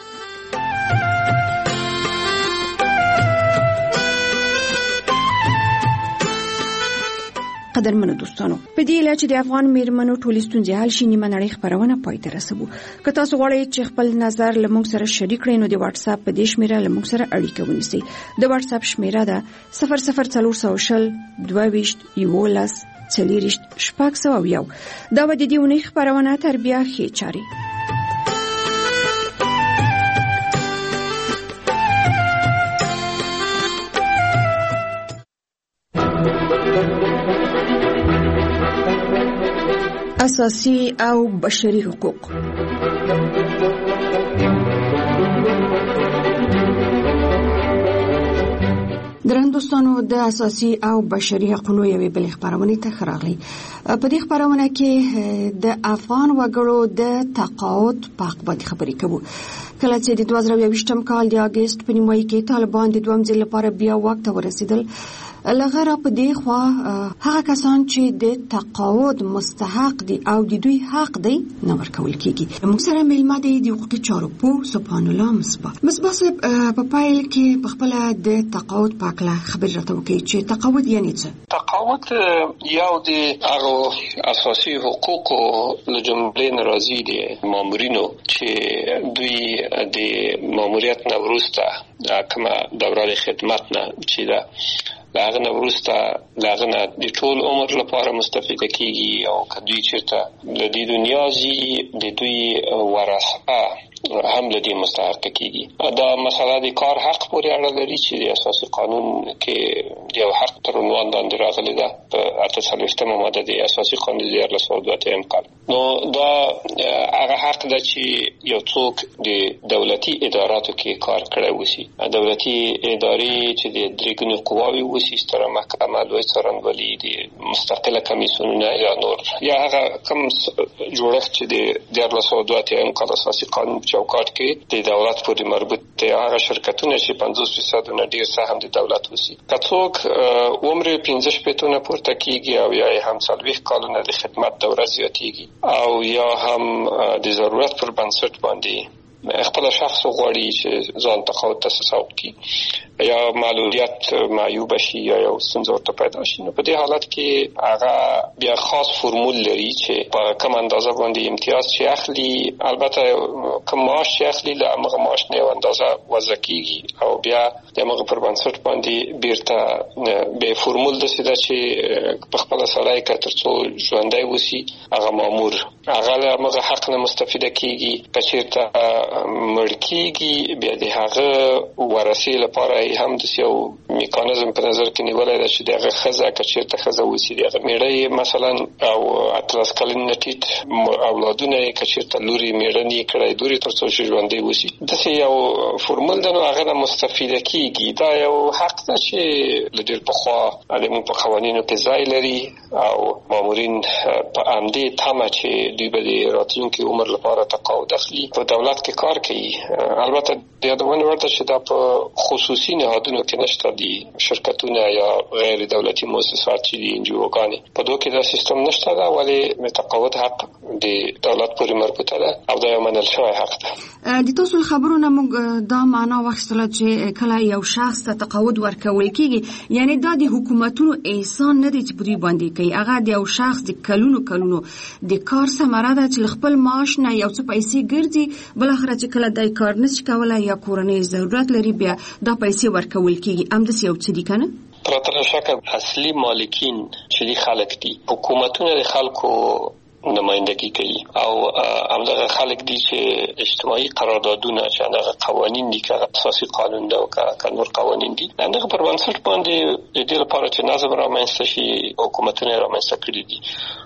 قدرمنو دوستانو، په دې اله چې د افغان میرمنو ټولې ستونزې حل شي، نیمه نړۍ خبرونه پای ته رسوو. که تاسو غواړئ چې خپل نظر له موږ سره شریک کړئ، نو د واتس اپ په دې شمیره له موږ سره اړیکه ونیسئ. د واتس اپ شمیره ده صفر صفر څلور سوه شل دوه ویشت یولس څلېرویشت شپږ سوه یو. دا به د دې اونۍ خپرونه تر بیا ښې چارې. اساسي او بشري حقوق. درنو دوستانو، د اساسي او بشري حقوقو یوې بلې خبرونه ته خراغلي. په دې خبرونه کې د افغان وګړو د تقاعد په اړه باندې خبرې کوو. کله چې د دوه زره یوویشتم کال د اگست په نیمایي کې طالبان د دویم ځل لپاره بیا واک ته ورسېدل، لغره په دې خوا هغه کسان چې د تقاعد مستحق دي او د دوی حق دی نه ورکول کیږي. موږ سره مېلمه دی د حقوقي چارو په سبحان الله مصباح. مصباح صاحب، په پایل کې په خپل د تقاعد په اړه خبرې راته وکړئ چې تقاعد یعنی څه؟ تقاعد یو د هغه اساسي حقوقو له جملې نه راځي د مامورینو چې دوی د ماموریت نه وروسته کومه دوره خدمت نه چې دا لاغه نه وروسته لاغه نه د ټول عمر لپاره مستفیده کیږي، او کدوې چیرته د دې دنیا زی د دوی ورثه هم لدی مستحق کیږي. دا مسله د کار حق پورې اړه لري چې د اساسي قانون کې یو حق تر عنوان لاندې راغلی ده په اته څلوېښتمه ماده د اساسي قانون د دیارلس سوه دوه اتیا کال. نو دا هغه حق ده چې یو څوک د دولتي اداراتو کې کار کړی وسی، دولتي ادارې چې د درې ګونې قواوې وسی، ستره محکمه، لوی څارنوالي، د مستقله کمیسیونونه یا نور یا هغه کوم جوړښت چې د دیارلس سوه دوه اتیا کال اساسي قانون چوکاټ کې د دولت پورې مربوط دي، هغه شرکتونه چې پنځوس فیصد نه ډیر سهم د دولت وسی. که څوک عمر پنځه شپېته نه پورته کیږي او یا هم څلوېښت کالونه د خدمت دوره زیاتیږي او یا هم د ضرورت پر بنسټ باندې خپل شخص غواړي چې ځان تقاعد تاسیسات کړي یا معلولیت معیوب شي یا یو ستونزه ورته پیدا شي، نو په دې حالت کې هغه بیا خاص فرمول لري چې په کوم اندازه باندې امتیاز چې اخلي، البته کوم معاش چې اخلي له هغه معاش نه اندازه وضع کیږي او بیا د هغه پر بنسټ باندې بیرته به فرمول د سیده چې په خپل سړی کې ترڅو ژوندۍ وسی هغه مامور هغه له هغه حق نه مستفیده کیږي. کچیرته مړکیږي بیا د هغه ورثې لپاره هم د یو میکانیزم په نظر کې نیولای دی چې دغه خزه کچیرته خزه وسی دغه میړی مثلا او اتلس کلن نټیټ اولادونه کچیرته لوري میړنی کړای دوری ترڅو چې ژوندۍ وسی د یو فرمول دنو هغه نه مستفیده کیږي. دا یو حق ده چې لدیر په خوا علمي په قوانینو کې ځای لري او مامورین په امدې تمه چې دوی به د راتلونکي عمر لپاره تقاعد اخلي په دولت کې کار کوي. البته د یادونه ورته چې دا په خصوصي نهادونو کې نشته، دي شرکتونه یا غیر دولتي مؤسسات چې دي انجوګانې په دوی کې دا سیستم نشته دا، ولی تقاعد حق د دولت پورې مربوطه ده او دا یو منل شوی حق ده. د تاسو خبرونه موږ دا معنا واخیستله چې کله یو شخص ته تقاعد ورکول کیږي، یعنی دا د حکومتونو احسان نه دی چې په دوی باندې کوي، هغه د یو شخص د کلونو کلونو د کار ثمره ده چې خپل معاش نه یو څه پیسې ګرځي، بل اخر چې کله دای کار نشي کولای یا کورنۍ ضرورت لري بیا دا پیسې ورکول کیږي. ام د یو څه دي کنه؟ پرته شک اصلي مالکین چې دي خلک دي، حکومتونه د خلکو نمائندګي کوي او همدغه خلک دي چې اجتماعي قراردادونه چې هغه قوانين دي که اساسي قانون دی او که نور قوانين دي هغه پر بنسټ باندې د دې لپاره چې نظم رامنځته شي حکومتونه رامنځته کړي دي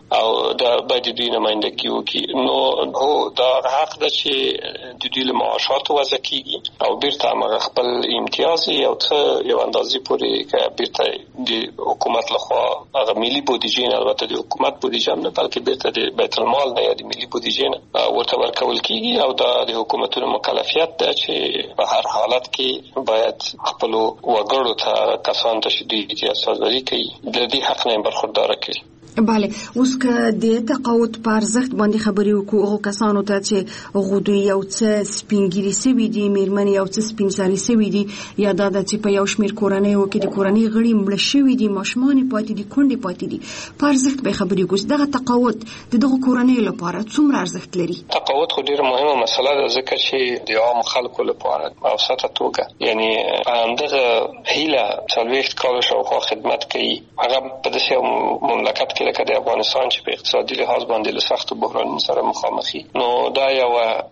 او دا باید دوی نمائندګي وکړي. نو هو دا حق ده چې د دوی له معاشاتو وضع کیږي او بیرته هغه خپل امتیاز یو څه یو اندازې پورې که بیرته د حکومت لخوا هغه ملي بودیجه نه البته د حکومت بودیجه نه بلکې بیرته د بیت المال نه یا د ملي بودیجه نه ورته ورکول کیږي او دا د حکومتونو مکلفیت ده چې په هر حالت کې باید خپل وګړو ته کسان ته شدي سازواري کوي د دې حق نه برخوردار کړي. بله اوس که د تقاعد په ارزښت باندې خبرې وکړو هغو کسانو ته چې هغوی دوی یو څه سپینګیري سوي دي میرمنې یو څه سپین سرې سوي دي یا دا ده چې په یو شمېر کورنیو کې د کورنۍ غړي مړه شوي دي ماشومان یې پاتې دي کونډې پاتې دي په ارزښت به خبرې وکړو. دغه تقاعد د دغو کورنیو لپاره څومره ارزښت لري؟ تقاعد خو ډېره مهمه مسله ده ځکه چې د عامو خلکو لپاره په اوسطه توګه یعنی همدغه هیله څلوېښت کاله شاوخوا خدمت کوي هغه په داسې مملکت کې لکه د افغانستان چې په اقتصادي لحاظ باندې له سختو بحرانونو سره مخامخي نو دا یو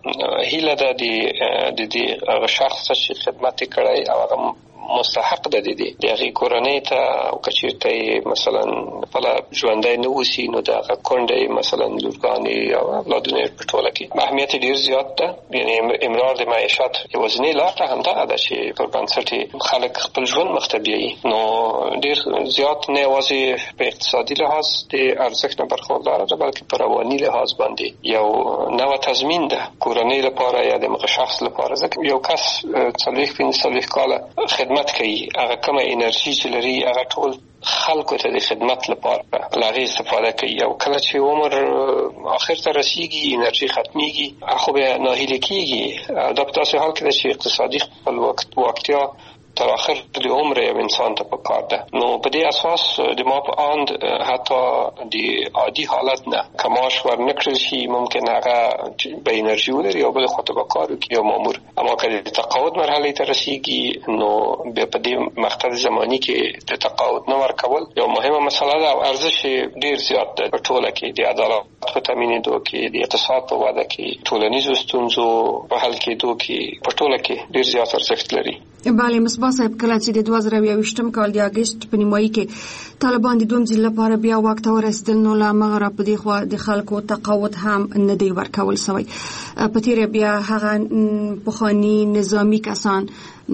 هیله ده د دې هغه شخص چې خدمت کړی او هغه مستحق ده دي د هغه کورنۍ ته او کچېرته مثلا په ژوندۍ نه وسی نو دا کونډې مثلا لورګانې او اولادونه په ټوله کې اهمیت ډیر زیات ده. یعنی امرار د معیشت یوازینی لار هم ده چې پر بنسټ خلک خپل ژوند مختبیي نو ډیر زیات نه یوازې په اقتصادي لحاظ د ارزښت نه برخوردار ده بلکې په رواني لحاظ باندې یو نوې تضمین ده کورنۍ لپاره یا د مغه شخص لپاره. ځکه یو کس څلوېښت پنځه کاله خدمت کوي هغه کومه انرژي چې لري هغه ټول خلکو ته د خدمت لپاره لاغي استفاده کوي او کله چې عمر اخر ته رسیږي انرژي ختميږي خو به ناهیلي کیږي. دا په تاسو حال کې چې اقتصادي خپل وخت وختیا تر اخر د عمر یو انسان ته پکار ده نو په دې اساس د ما په اند حتی د عادي حالت نه کماش ورنکړل شي ممکن هغه به انرژي ولري او بل خاطر به کار کوي او مامور اما که د تقاعد مرحله ته رسیږي نو به په دې مقطع زماني کې د تقاعد نه ورکول یو مهمه مسله ده او ارزش ډیر زیات ده په ټوله کې د عدالت په تامینېدو کې د اقتصاد په وده کې ټولنیزو ستونزو په حل کېدو کې په ټوله کې ډیر زیات ارزښت لري. بله مصباح صاحب کله چې د دوه زره یوویشتم کال د اګست په نیمایي کې طالبان د دوم ځل لپاره بیا واک ته ورسېدل نو لا مغه په دې خوا د خلکو تقاعد هم نه دی ورکول شوی. په تیر بیا هغه پخوانی نظامی کسان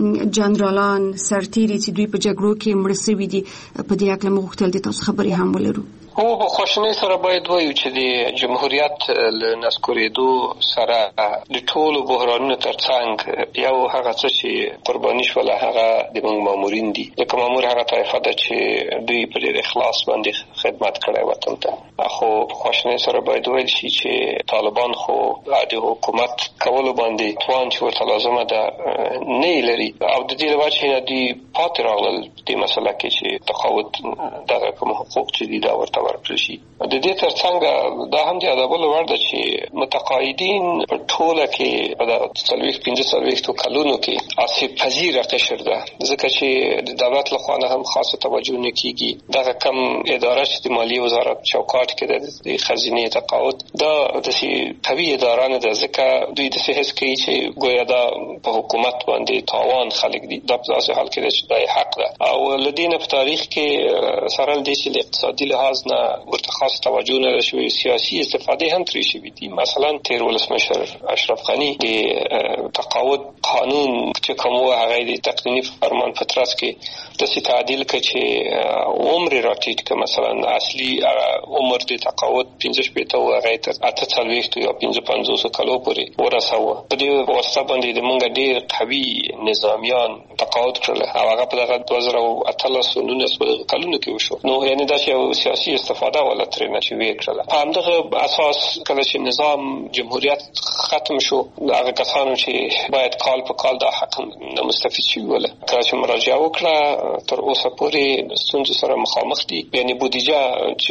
جنرالان سرتیري چې دوی په جګړو کې مړ شوي دي په دې اړه موږ غوښتل دي تاسو خبرې هم ولرو. او په خوشنۍ سره باید وایو چې د جمهوریت له نسکورېدو سره د ټولو بحرانونو ترڅنګ یو هغه څه چې قرباني شول هغه د موږ مامورین دي. لکه مامور هغه طایفه ده چې دوی په ډېر اخلاص باندې خدمت کړی وطن ته. خو په خوشنۍ سره باید ویل شي چې طالبان خو د حکومت کولو باندې توان چې ورته لازمه ده نه لري او د دې لپاره نه دی پاتې راغلل د مسله کې چې تقاعد دغه کوم حقوق چې دي دا ورته ورکړل شي. د دې ترڅنګ دا هم د ادبولو وړ ده چې متقاعدین په ټوله کې په څلوېښت پنځه څلوېښتو کلونو کې آسیب پذیره قشر ده ځکه چې د دولت لخوا نه هم خاصه توجه نه کیږي. دغه کم اداره چې د مالیې وزارت چوکاټ کې د خزینه تقاعد دا د قوي اداره نه ده ځکه دوی د حس کوي چې ګویا دا په حکومت باندې تاوان خلک دي. دا په داسې حال کې ده چې دا حق ده او لدینه په تاریخ کې سره د دې اقتصادي لحاظ نه ورته خاص توجه نه شوی سیاسي استفاده هم ترې شوی دي. مثلا تیر ولسمشر اشرف غنی د تقاعد قانون چې کوم هغه د تقنینی فرمان په ترڅ کې د تعدیل کې چې عمر راټیټ ک مثلا اصلي عمر د تقاعد پنځه شپږ او هغه تر اته څلوېښت یا پنځه پنځوس کلو پورې ورساوه. په دې واسطه باندې د مونږ ډېر قوي نظامیان تقاعد کړل او هغه په دغه دوه زره اتلس او نولس کلونو کې وشو. نو یعنی دا یو سیاسي استفاده ولا ترې نه چې وکړه. په همدغه اساس کله چې نظام جمهوریت ختم شو هغه کسانو چې باید کال په کال د حق نه مستفید شي ولا کله چې مراجعه وکړه تر اوسه پورې ستونزو سره مخامخ دي. یعنی بودیجه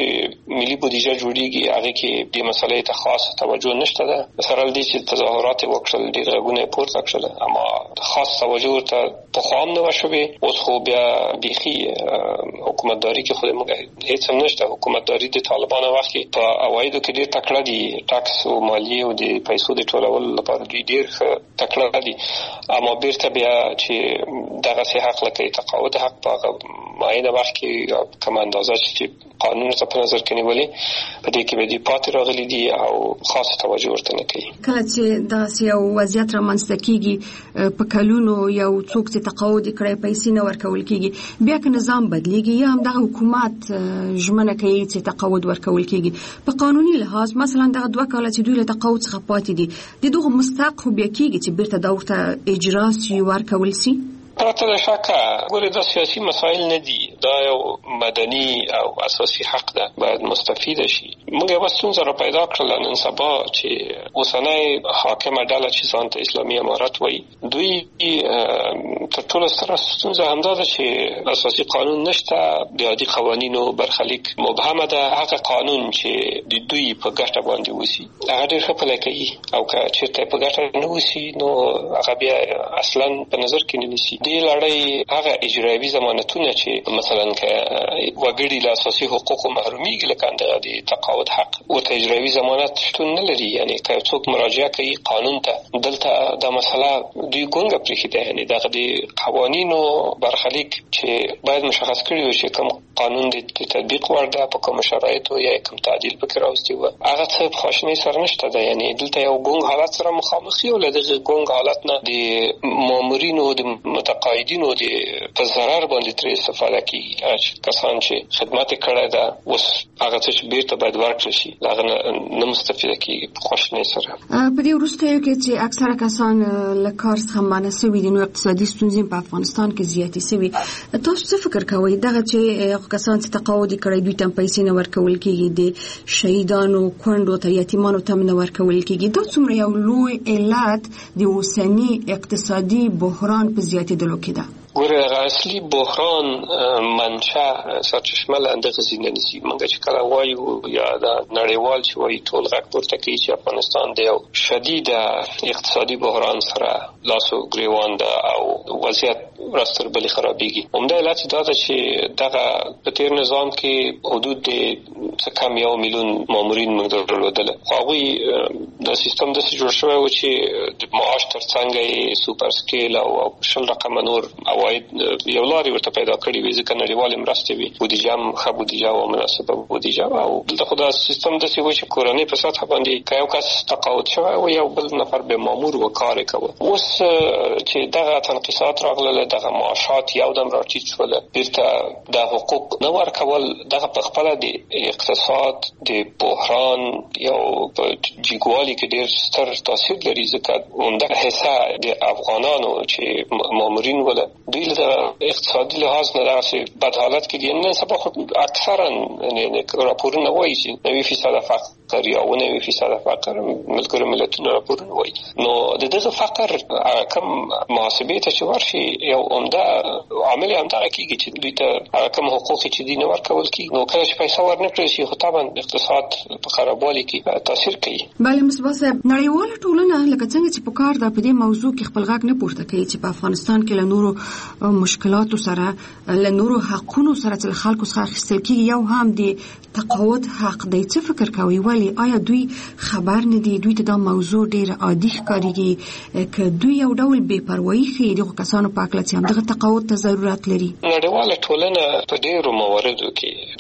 چې ملي بودیجه جوړیږي هغه کې د مسلې ته خاص توجه نشته ده. سره دې چې تظاهرات وکړل ډېر غوونه پورته کړل اما خاص توجه ته په خوام نه وشوي. اوس خو بیا بيخي حکومتداري کې خو موږ هیڅ هم نشته. حکومتداري د طالبانو وخت کې په اوایدو کې ډېر تکړه دي، ټاکس او مالیه او د پیسو د ټولولو لپاره دوی ډېر تکړه دي. اما بیرته بیا چې دغه سي حق لکه تقاعد حق په معینه وخت کې کوم اندازه چې قانون څخه په نظر کې نیولې په دې کې به دي پاتې راغلي دي او خاص توجه ورته نه کوي. کله چې دا سي او وضعیت رامنځته کیږي په کلونو یو څوک چې تقاعد کړي پیسې نه ورکول کیږي، بیا که نظام بدلیږي یا هم د حکومت ژمنه کوي چې تقاعد ورکول کیږي په قانوني لحاظ، مثلا دغه دوه کاله چې دوی له تقاعد څخه پاتې دي د دغه مستحق خو بیا کیږي چې بیرته دا ورته اجرا شي ورکول شي. پرته د شکه ګوره دا سیاسي مسایل نه دي، دا یو مدني او اساسي حق ده، باید مستفید شي. موږ یو ستونزه را پیدا کړل نن سبا چې اوسنۍ حاکمه ډله چې ځان ته اسلامي امارت وایي، دوی تر ټولو ستره ستونزه همدا ده چې اساسي قانون نشته، د عادي قوانینو برخلیک مبهمه ده. هغه قانون چې د دوی په ګټه باندې وسی هغه ډېر ښه پلی کوي، او که چېرته په ګټه نه وسی نو هغه بیا اصلا په نظر کې نه نیسي. دې لړۍ هغه اجرایي ضمانتونه چې مثلا که وګړي له اساسي حقوقو محرومیږي لکه د تقاعد حق ورته اجرایي ضمانت شتون نه لري. یعنی که څوک مراجعه کوي قانون ته، دلته دا مسله دوی ګونګه پرېښې ده. یعنی دغه د قوانینو برخلیک چې باید مشخص کړي وي چې کوم قانون د تطبیق وړ ده، په کوم شرایطو یا کوم تعدیل پکې راوستي و، هغه څه په خواشینۍ سره نشته ده. یعنی دلته یو ګونګ حالت سره مخامخ یو، له دغه ګونګ حالت نه د مامورینو د قایدینو د په ضرر باندې تر استفاده کوي. کسان چې خدمت کړی ده اوس هغه څه چې بیرته باید ورکړل شي هغه نه مستفیده کیږي په خواشینۍ سره. په دې وروستیو کې چې اکثره کسان له کار څخه منع شوي دي، نو اقتصادي ستونزې په افغانستان کې زیاتې شوي. تاسو څه فکر کوئ دغه چې کسان چې تقاعد کړی دوی ته پیسې نه ورکول کیږي، د شهیدانو کونډو ته یتیمانو ته نه ورکول کیږي، دا څومره یو لوی علت د اوسني اقتصادي بحران په زیاتېدلو کې ده؟ ګوره اصلي بحران منشأ سرچشمه له اندغه زینه نسی. موږ چې کله وایو یا د نړیوال چې وایي ټول غږ پورته کوي چې افغانستان د یو شدید اقتصادي بحران سره لاس او ګریوان ده او وضعیت راستر بلی خرابېږي. عمده علت دا ده چې دغه په تیر نظام کې حدود څه کم یو میلیون مامورین موږ درلودل. هغوی د سیستم داسې جوړ شوی و چې د معاش ترڅنګ یې سوپر سکیل او شل رقمه نور عواید یو لارې ورته پیدا کړي وي، ځکه نړیوالې مرستې وي، بودیجه هم ښه بودیجه او مناسبه بودیجه. او دلته خو دا سیستم داسې و چې کورنۍ په سطحه باندې که یو کس تقاعد شوی و یو بل نفر به مامور و کار یې کوه. اوس چې دغه تنقیصات راغلل، دغه معاشات یو دم راټیټ شول، بیرته د حقوق نه ورکول، دغه په خپله د اقتصاد د بحران یو په جګوالي کې ډېر ستر تاثیر لري. ځکه عمده حصه د افغانانو چې مامورین ول دوی له اقتصادي لحاظ نه داسې بد حالت کې دي. نن سبا خو اکثرا راپورونه وایي چې نوي فیصد فقر یا نوي فیصد فقر ملګرو ملتونو راپورونه وایي. نو د دغه فقر کم محاسبې ته چې ورشي یو عمده عامل همدغه کېږي چې دوی ته کم حقوق چې دي نه ورکول کېږي. نو کله چې پیسې ورنکړل شي خو طبعا اقتصاد په خرابوالي کې تاثیر کوي. بله مصباح صاحب، نړیواله ټولنه لکه څنګه چې په کار ده په دې موضوع کې خپل غږ نه پورته کوي چې په افغانستان کې له نورو مشکلاتو سره، له نورو حقونو سره چې خلکو څخه اخیستل کېږي یو هم د تقاعد حق دی. څه فکر کوي؟ ولی آیا دوی خبر نه دي؟ دوی ته دا موضوع ډېره عادي ښکارېږي که دوی یو ډول بې پروایي ښیي دغو کسانو په هکله چې همدغه تقاعد ته ضرورت لري؟ نړیواله ټولنه په ډېرو مواردو کې د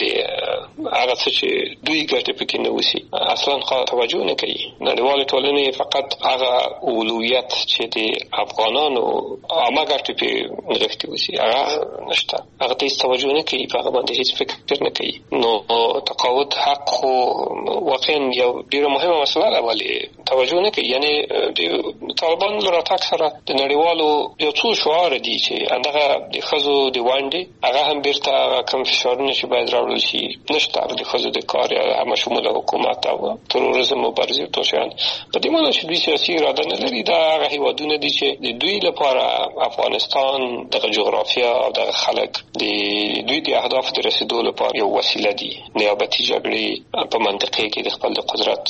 هغه څه چې دوی ګټې پکې نه وسي اصلا خوا توجه نه کوي. نړیواله ټولنه فقط هغه اولویت چې د افغانانو عامه ګټې پې نغښتې وسي هغه نشته، هغه ته هېڅ توجه نه کوي، په هغه باندې هېڅ فکر نه کوي. نو تقاعد حق خو واقعا یو ډېره مهمه مسله ده ولې توجه نه کوي. یعنی د طالبانو له راتګ سره د نړیوالو یو څو شعار دي چې همدغه د ښځو د ونډې هغه هم بېرته هغه کوم فشارونه چې باید راوړل شي نشته. کار د خزو د کار یا مشموله حکومت او تروریزم مبارزه توشان په دې معنی چې دوی سیاسي اراده نه لري. دا هغه هیوادونه دي چې د دوی لپاره افغانستان د جغرافیا او د خلک د دوی د اهداف د رسیدو لپاره یو وسیله دي. نیابتي جګړې په منطقه کې د خپل قدرت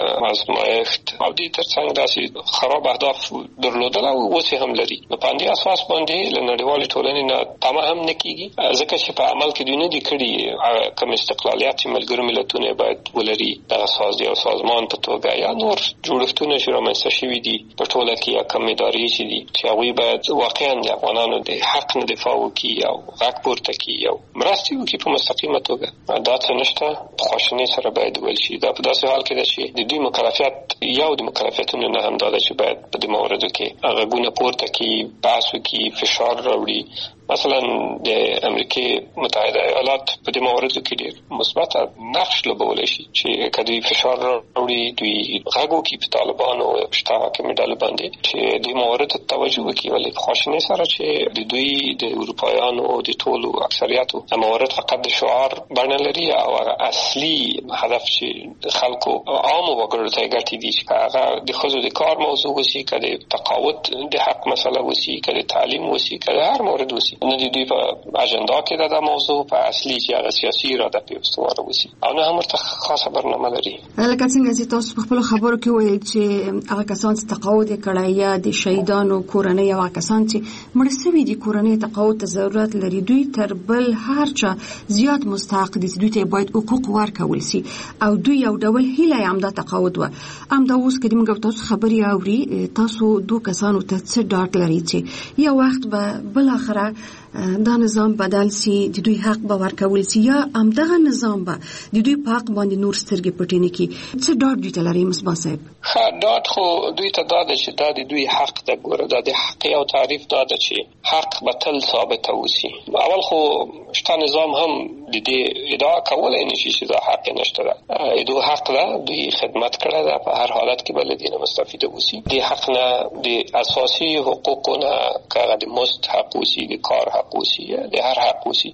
آزمایښت او د ترڅنګ داسې خراب اهداف درلودل او اوس هم لري. په دې اساس باندې له نړیوالې ټولنې نه تمه هم نه کیږي، ځکه چې په عمل کې دوی نه دي کړي کوم استقلالیت چې ملګرو ملتونه باید ولري. دغه ساز یو سازمان په توګه یا نور جوړښتونه چې رامنځته شوي دي په ټوله کې یا کوم ادارې چې دي چې هغوی باید واقعا د افغانانو د حق نه دفاع وکړي او غږ پورته کړي او مرستې وکړي په مستقیمه توګه. دا څه نشته، په خواشینۍ سره باید ویل شي. دا په داسې حال کې ده چې د دوی مکلفیت یو د مکلفیتونو نه هم دا ده چې باید په دې موردو کې غږونه پورته کړي، بحث وکړي، فشار راوړي. مثلا د امریکای متحده ایالات په دې موردو کې ډېر مثبت نقش لوبولی شي چې کدی فشار راوړي، دوی غږ وکړي په طالبانو او شته حاکمې ډلې باندې چې دې موردو ته توجه وکړي. ولې په خواشینۍ سره چې د دوی د اروپایانو او د ټولو اکثریتو موارد فقط د شعار بڼه لري او هغه اصلي هدف چې خلکو عامو وګړو ته ګټي دي چې هغه د ښځو د کار موضوع وسی، که د تقاعد د حق مسله وسی، که د تعلیم وسی، که د هر مورد وسی. نه د دوی په اجنډا کې د موضوع په اصلي چې هغه سیاسي اراده په استواره وسی او نه هم ورته خاصه برنامه لري. لکه څنګه چې تاسو په خپل خبرو کې ویل چې هغه کسان چې تقاعد کړي یا د شهیدانو کورنۍ او کسان چې مړ شوي دي کورنۍ تقاعد ته ضرورت لري، دوی تر بل هر چا زیات مستحق دي چې دوی ته باید حقوق ورکول شي او دوی یو ډول هیله هم د تقاعد و هم دا اوس کدي موږ تاسو خبري اوري تاسو دوه کسانو ته څه ډاټ لري چې یو وخت به بل اخره دا نظام بدل سي، د دوی حق به ورکول سي یا هم دغه نظام به د دوی په حق باندې نور سترګې پټې نه کړي. څه ډاډ دوی ته لري مصباح صاحب؟ ښه ډاډ خو دوی ته دا ده چې دا د دوی حق ده. ګوره دا د حق یو تعریف دا ده چې حق به تل ثابته اوسي. اول خو شته نظام هم د دې ادعا کولی نه شي چې دا حق نشته ده. دوی حق ده، دوی خدمت کړی ده، په هر حالت کې به له دې نه مستفیده اوسي. د حق نه د اساسي حقوقو نه که هغه د مزد حق اوسي، د کار حق اوسي، د هر حق اوسي،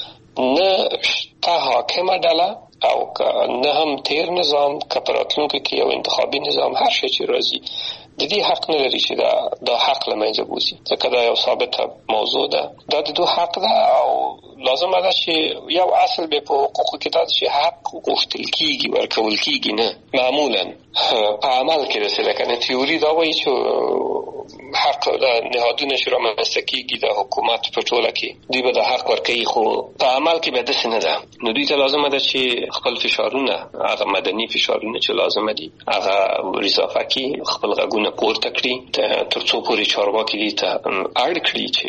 نه شته حاکمه ډله او نه هم تیر نظام که په راتلونکي کې یو انتخابي نظام هر شی چې راځي د دې حق نه لري چې دا دا حق له منځه بوځي، ځکه دا یو ثابته موضوع ده. دا د دوی حق ده او لازم ده چې یو اصل به په حقوقو کې دا چې حق غوښتل کیږي، ورکول کیږي، نه معمولا په عمل کې رسېږي. لکه نه تیوري دا وایي چې حق د نهادونو چې رامنځته کیږي د حکومت په ټوله کې دوی به د حق ورکوي، خو په عمل کې به داسې نه ده. نو دوی ته لازمه ده چې خپل فشارونه، هغه مدني فشارونه چې لازمه دي، هغه اضافه کړي، خپل غږونه پورته کړي تر څو پورې چارواکي دې ته اړ کړي چې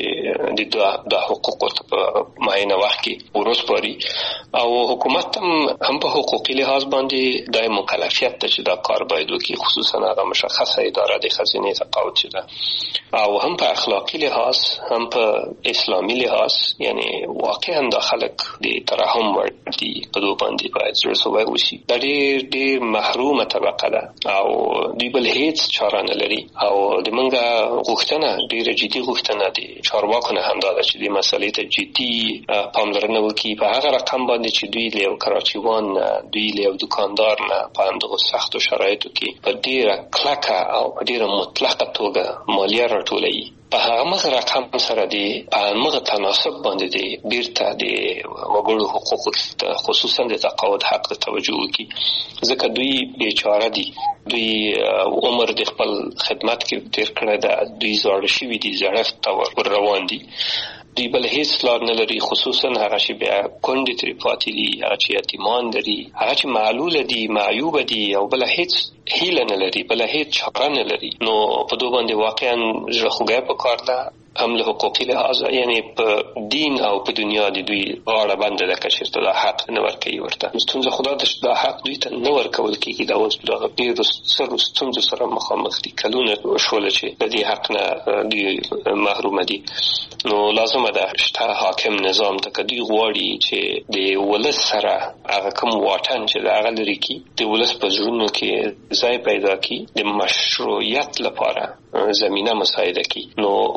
د حقوق ورته په معینه وخت کې ورسپاري. او حکومت هم په حقوقي لحاظ باندې د مکلفیت ده چې دا کار باید وکړي، خصوصا هغه مشخصه اداره د خزینې تقاعد چې ده، او هم په اخلاقی لحاظ هم په اسلامي لحاظ، یعنی واقعا دا خلک د ترحم وړ دي، په دوی باندې باید زړه سوی وشي. دا ډېر ډېر محرومه طبقه ده او دوی بل هیڅ چاره نه لري. او د منګه غوښتنه ډېره جدي غوښتنه دي چارواکو نه هم دا ده چې د مسلې ته جدي پاملرنه وکړي په هغه رقم باندې چې دوی له یو کراچیوان نه، دوی له یو دوکاندار نه په همدغو سختو شرایطو کې په ډېره کلکه او په ډېره مطلقه توګه مالیه راټولوي. په هغه مغه رقم سره دی په مغه تناسب باندې دی بیرته دی وګړو حقوق خصوصا د تقاعد حق ته توجه وکړي، ځکه دوی بیچاره دي. دوی عمر د خپل خدمت کې تیر کړی ده، دوی زاړه شوي دي، زړښت ته ور روان دي، دوی بل هیڅ لار نه لري، خصوصا هغه چې بیا کونډې ترې پاتې دي، هغه چې یتیمان لري، هغه چې معلوله دي، معیوبه دي او بل هیڅ هیله نه لري، بل هیڅ چاره نه لري. نو په دوی باندې واقعا زړه خوږی پکار ده، هم له حقوقي لحاظ، یعنی په دین او په دنیا د دوی غاړه بنده ده که چېرته دا حق نه ورکوي ورته. ستونزه خو دا ده چې دا حق دوی ته نه ورکول کېږي. دا اوس دغه ډېرو سترو ستونزو سره مخامخ دي، کلونه شوله چې د دې حق نه دوی محرومه دي. نو لازمه ده شته حاکم نظام ته که دوی غواړي چې د ولس سره هغه کوم واټن چې د هغه لرې کړي، د ولس په زړونو کې ځای پیدا کړي، د مشروعیت لپاره زمینه مساعده کړي، نو ولس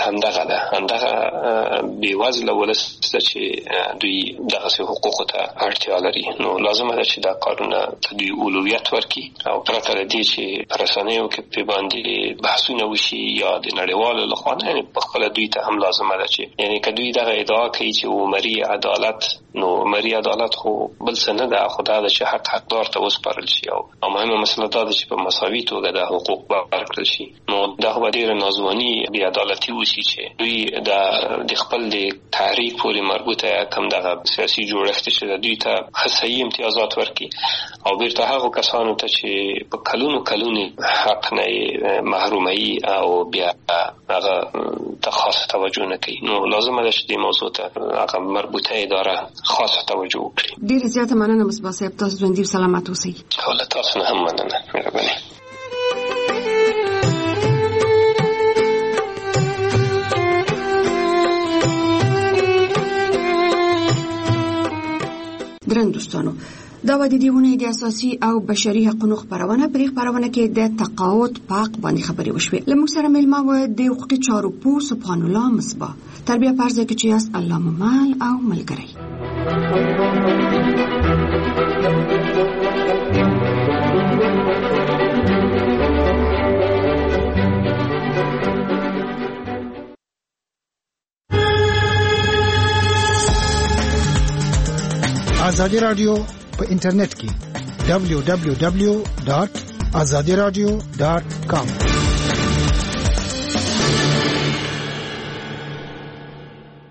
همدغه ده همدغه بیوزله ولس چې دوی دغه حقوق ته اړتیا لري. نو لازم ده چې دا کارونه ته دوی اولویت ورکړي او پرته له دې چې په رسنیو کې په باندې بحثونه وشي یا د نړیوالو لخوا نه، په خپل دوی ته هم لازم ده چې یعنی که دوی دغه ادعا کوي چې عمري عدالت، نو عمري عدالت خو بل څه نه ده، خو دا ده چې حق حقدار ته وسپارل شي او مهمه مسله دا ده چې په مساوي توګه د حقوق ورکړل شي. نو دا خو ډېره نازواني بې عدالتي وشي چې دوی د خپل د تحریک پورې مربوطه کم دغه سیاسي جوړښت چې دوی ته حساسي امتیازات ورکړي او بیرته هغو کسانو ته چې په کلونو کلونو حق نه محرومي او بیا هغه ته خاصه توجه نه کوي. نو لازمه ده چې دې موضوع ته هغه مربوطه اداره خاصه توجه وکړي. ډېر زیاته مننه مصباح صاحب، تاسو ژوندي سلامت اوسئ. له تاسو نه هم مننه. مهرباني. درنو دوستانو، دا و د دې ونې د اساسي او بشري حقوقو خبرونه په خبرونه کې د تقاعد حق باندې خبرې وشوې. لمو سره ملما و د حقوقي چارو پو سبحان الله مصباح تربیه پرځه کې چې یاست الله مال او ملګری. آزادی رادیو په انټرنیټ کې دبلیو دبلیو دبلیو ډاٹ آزادی رادیو ډاٹ کام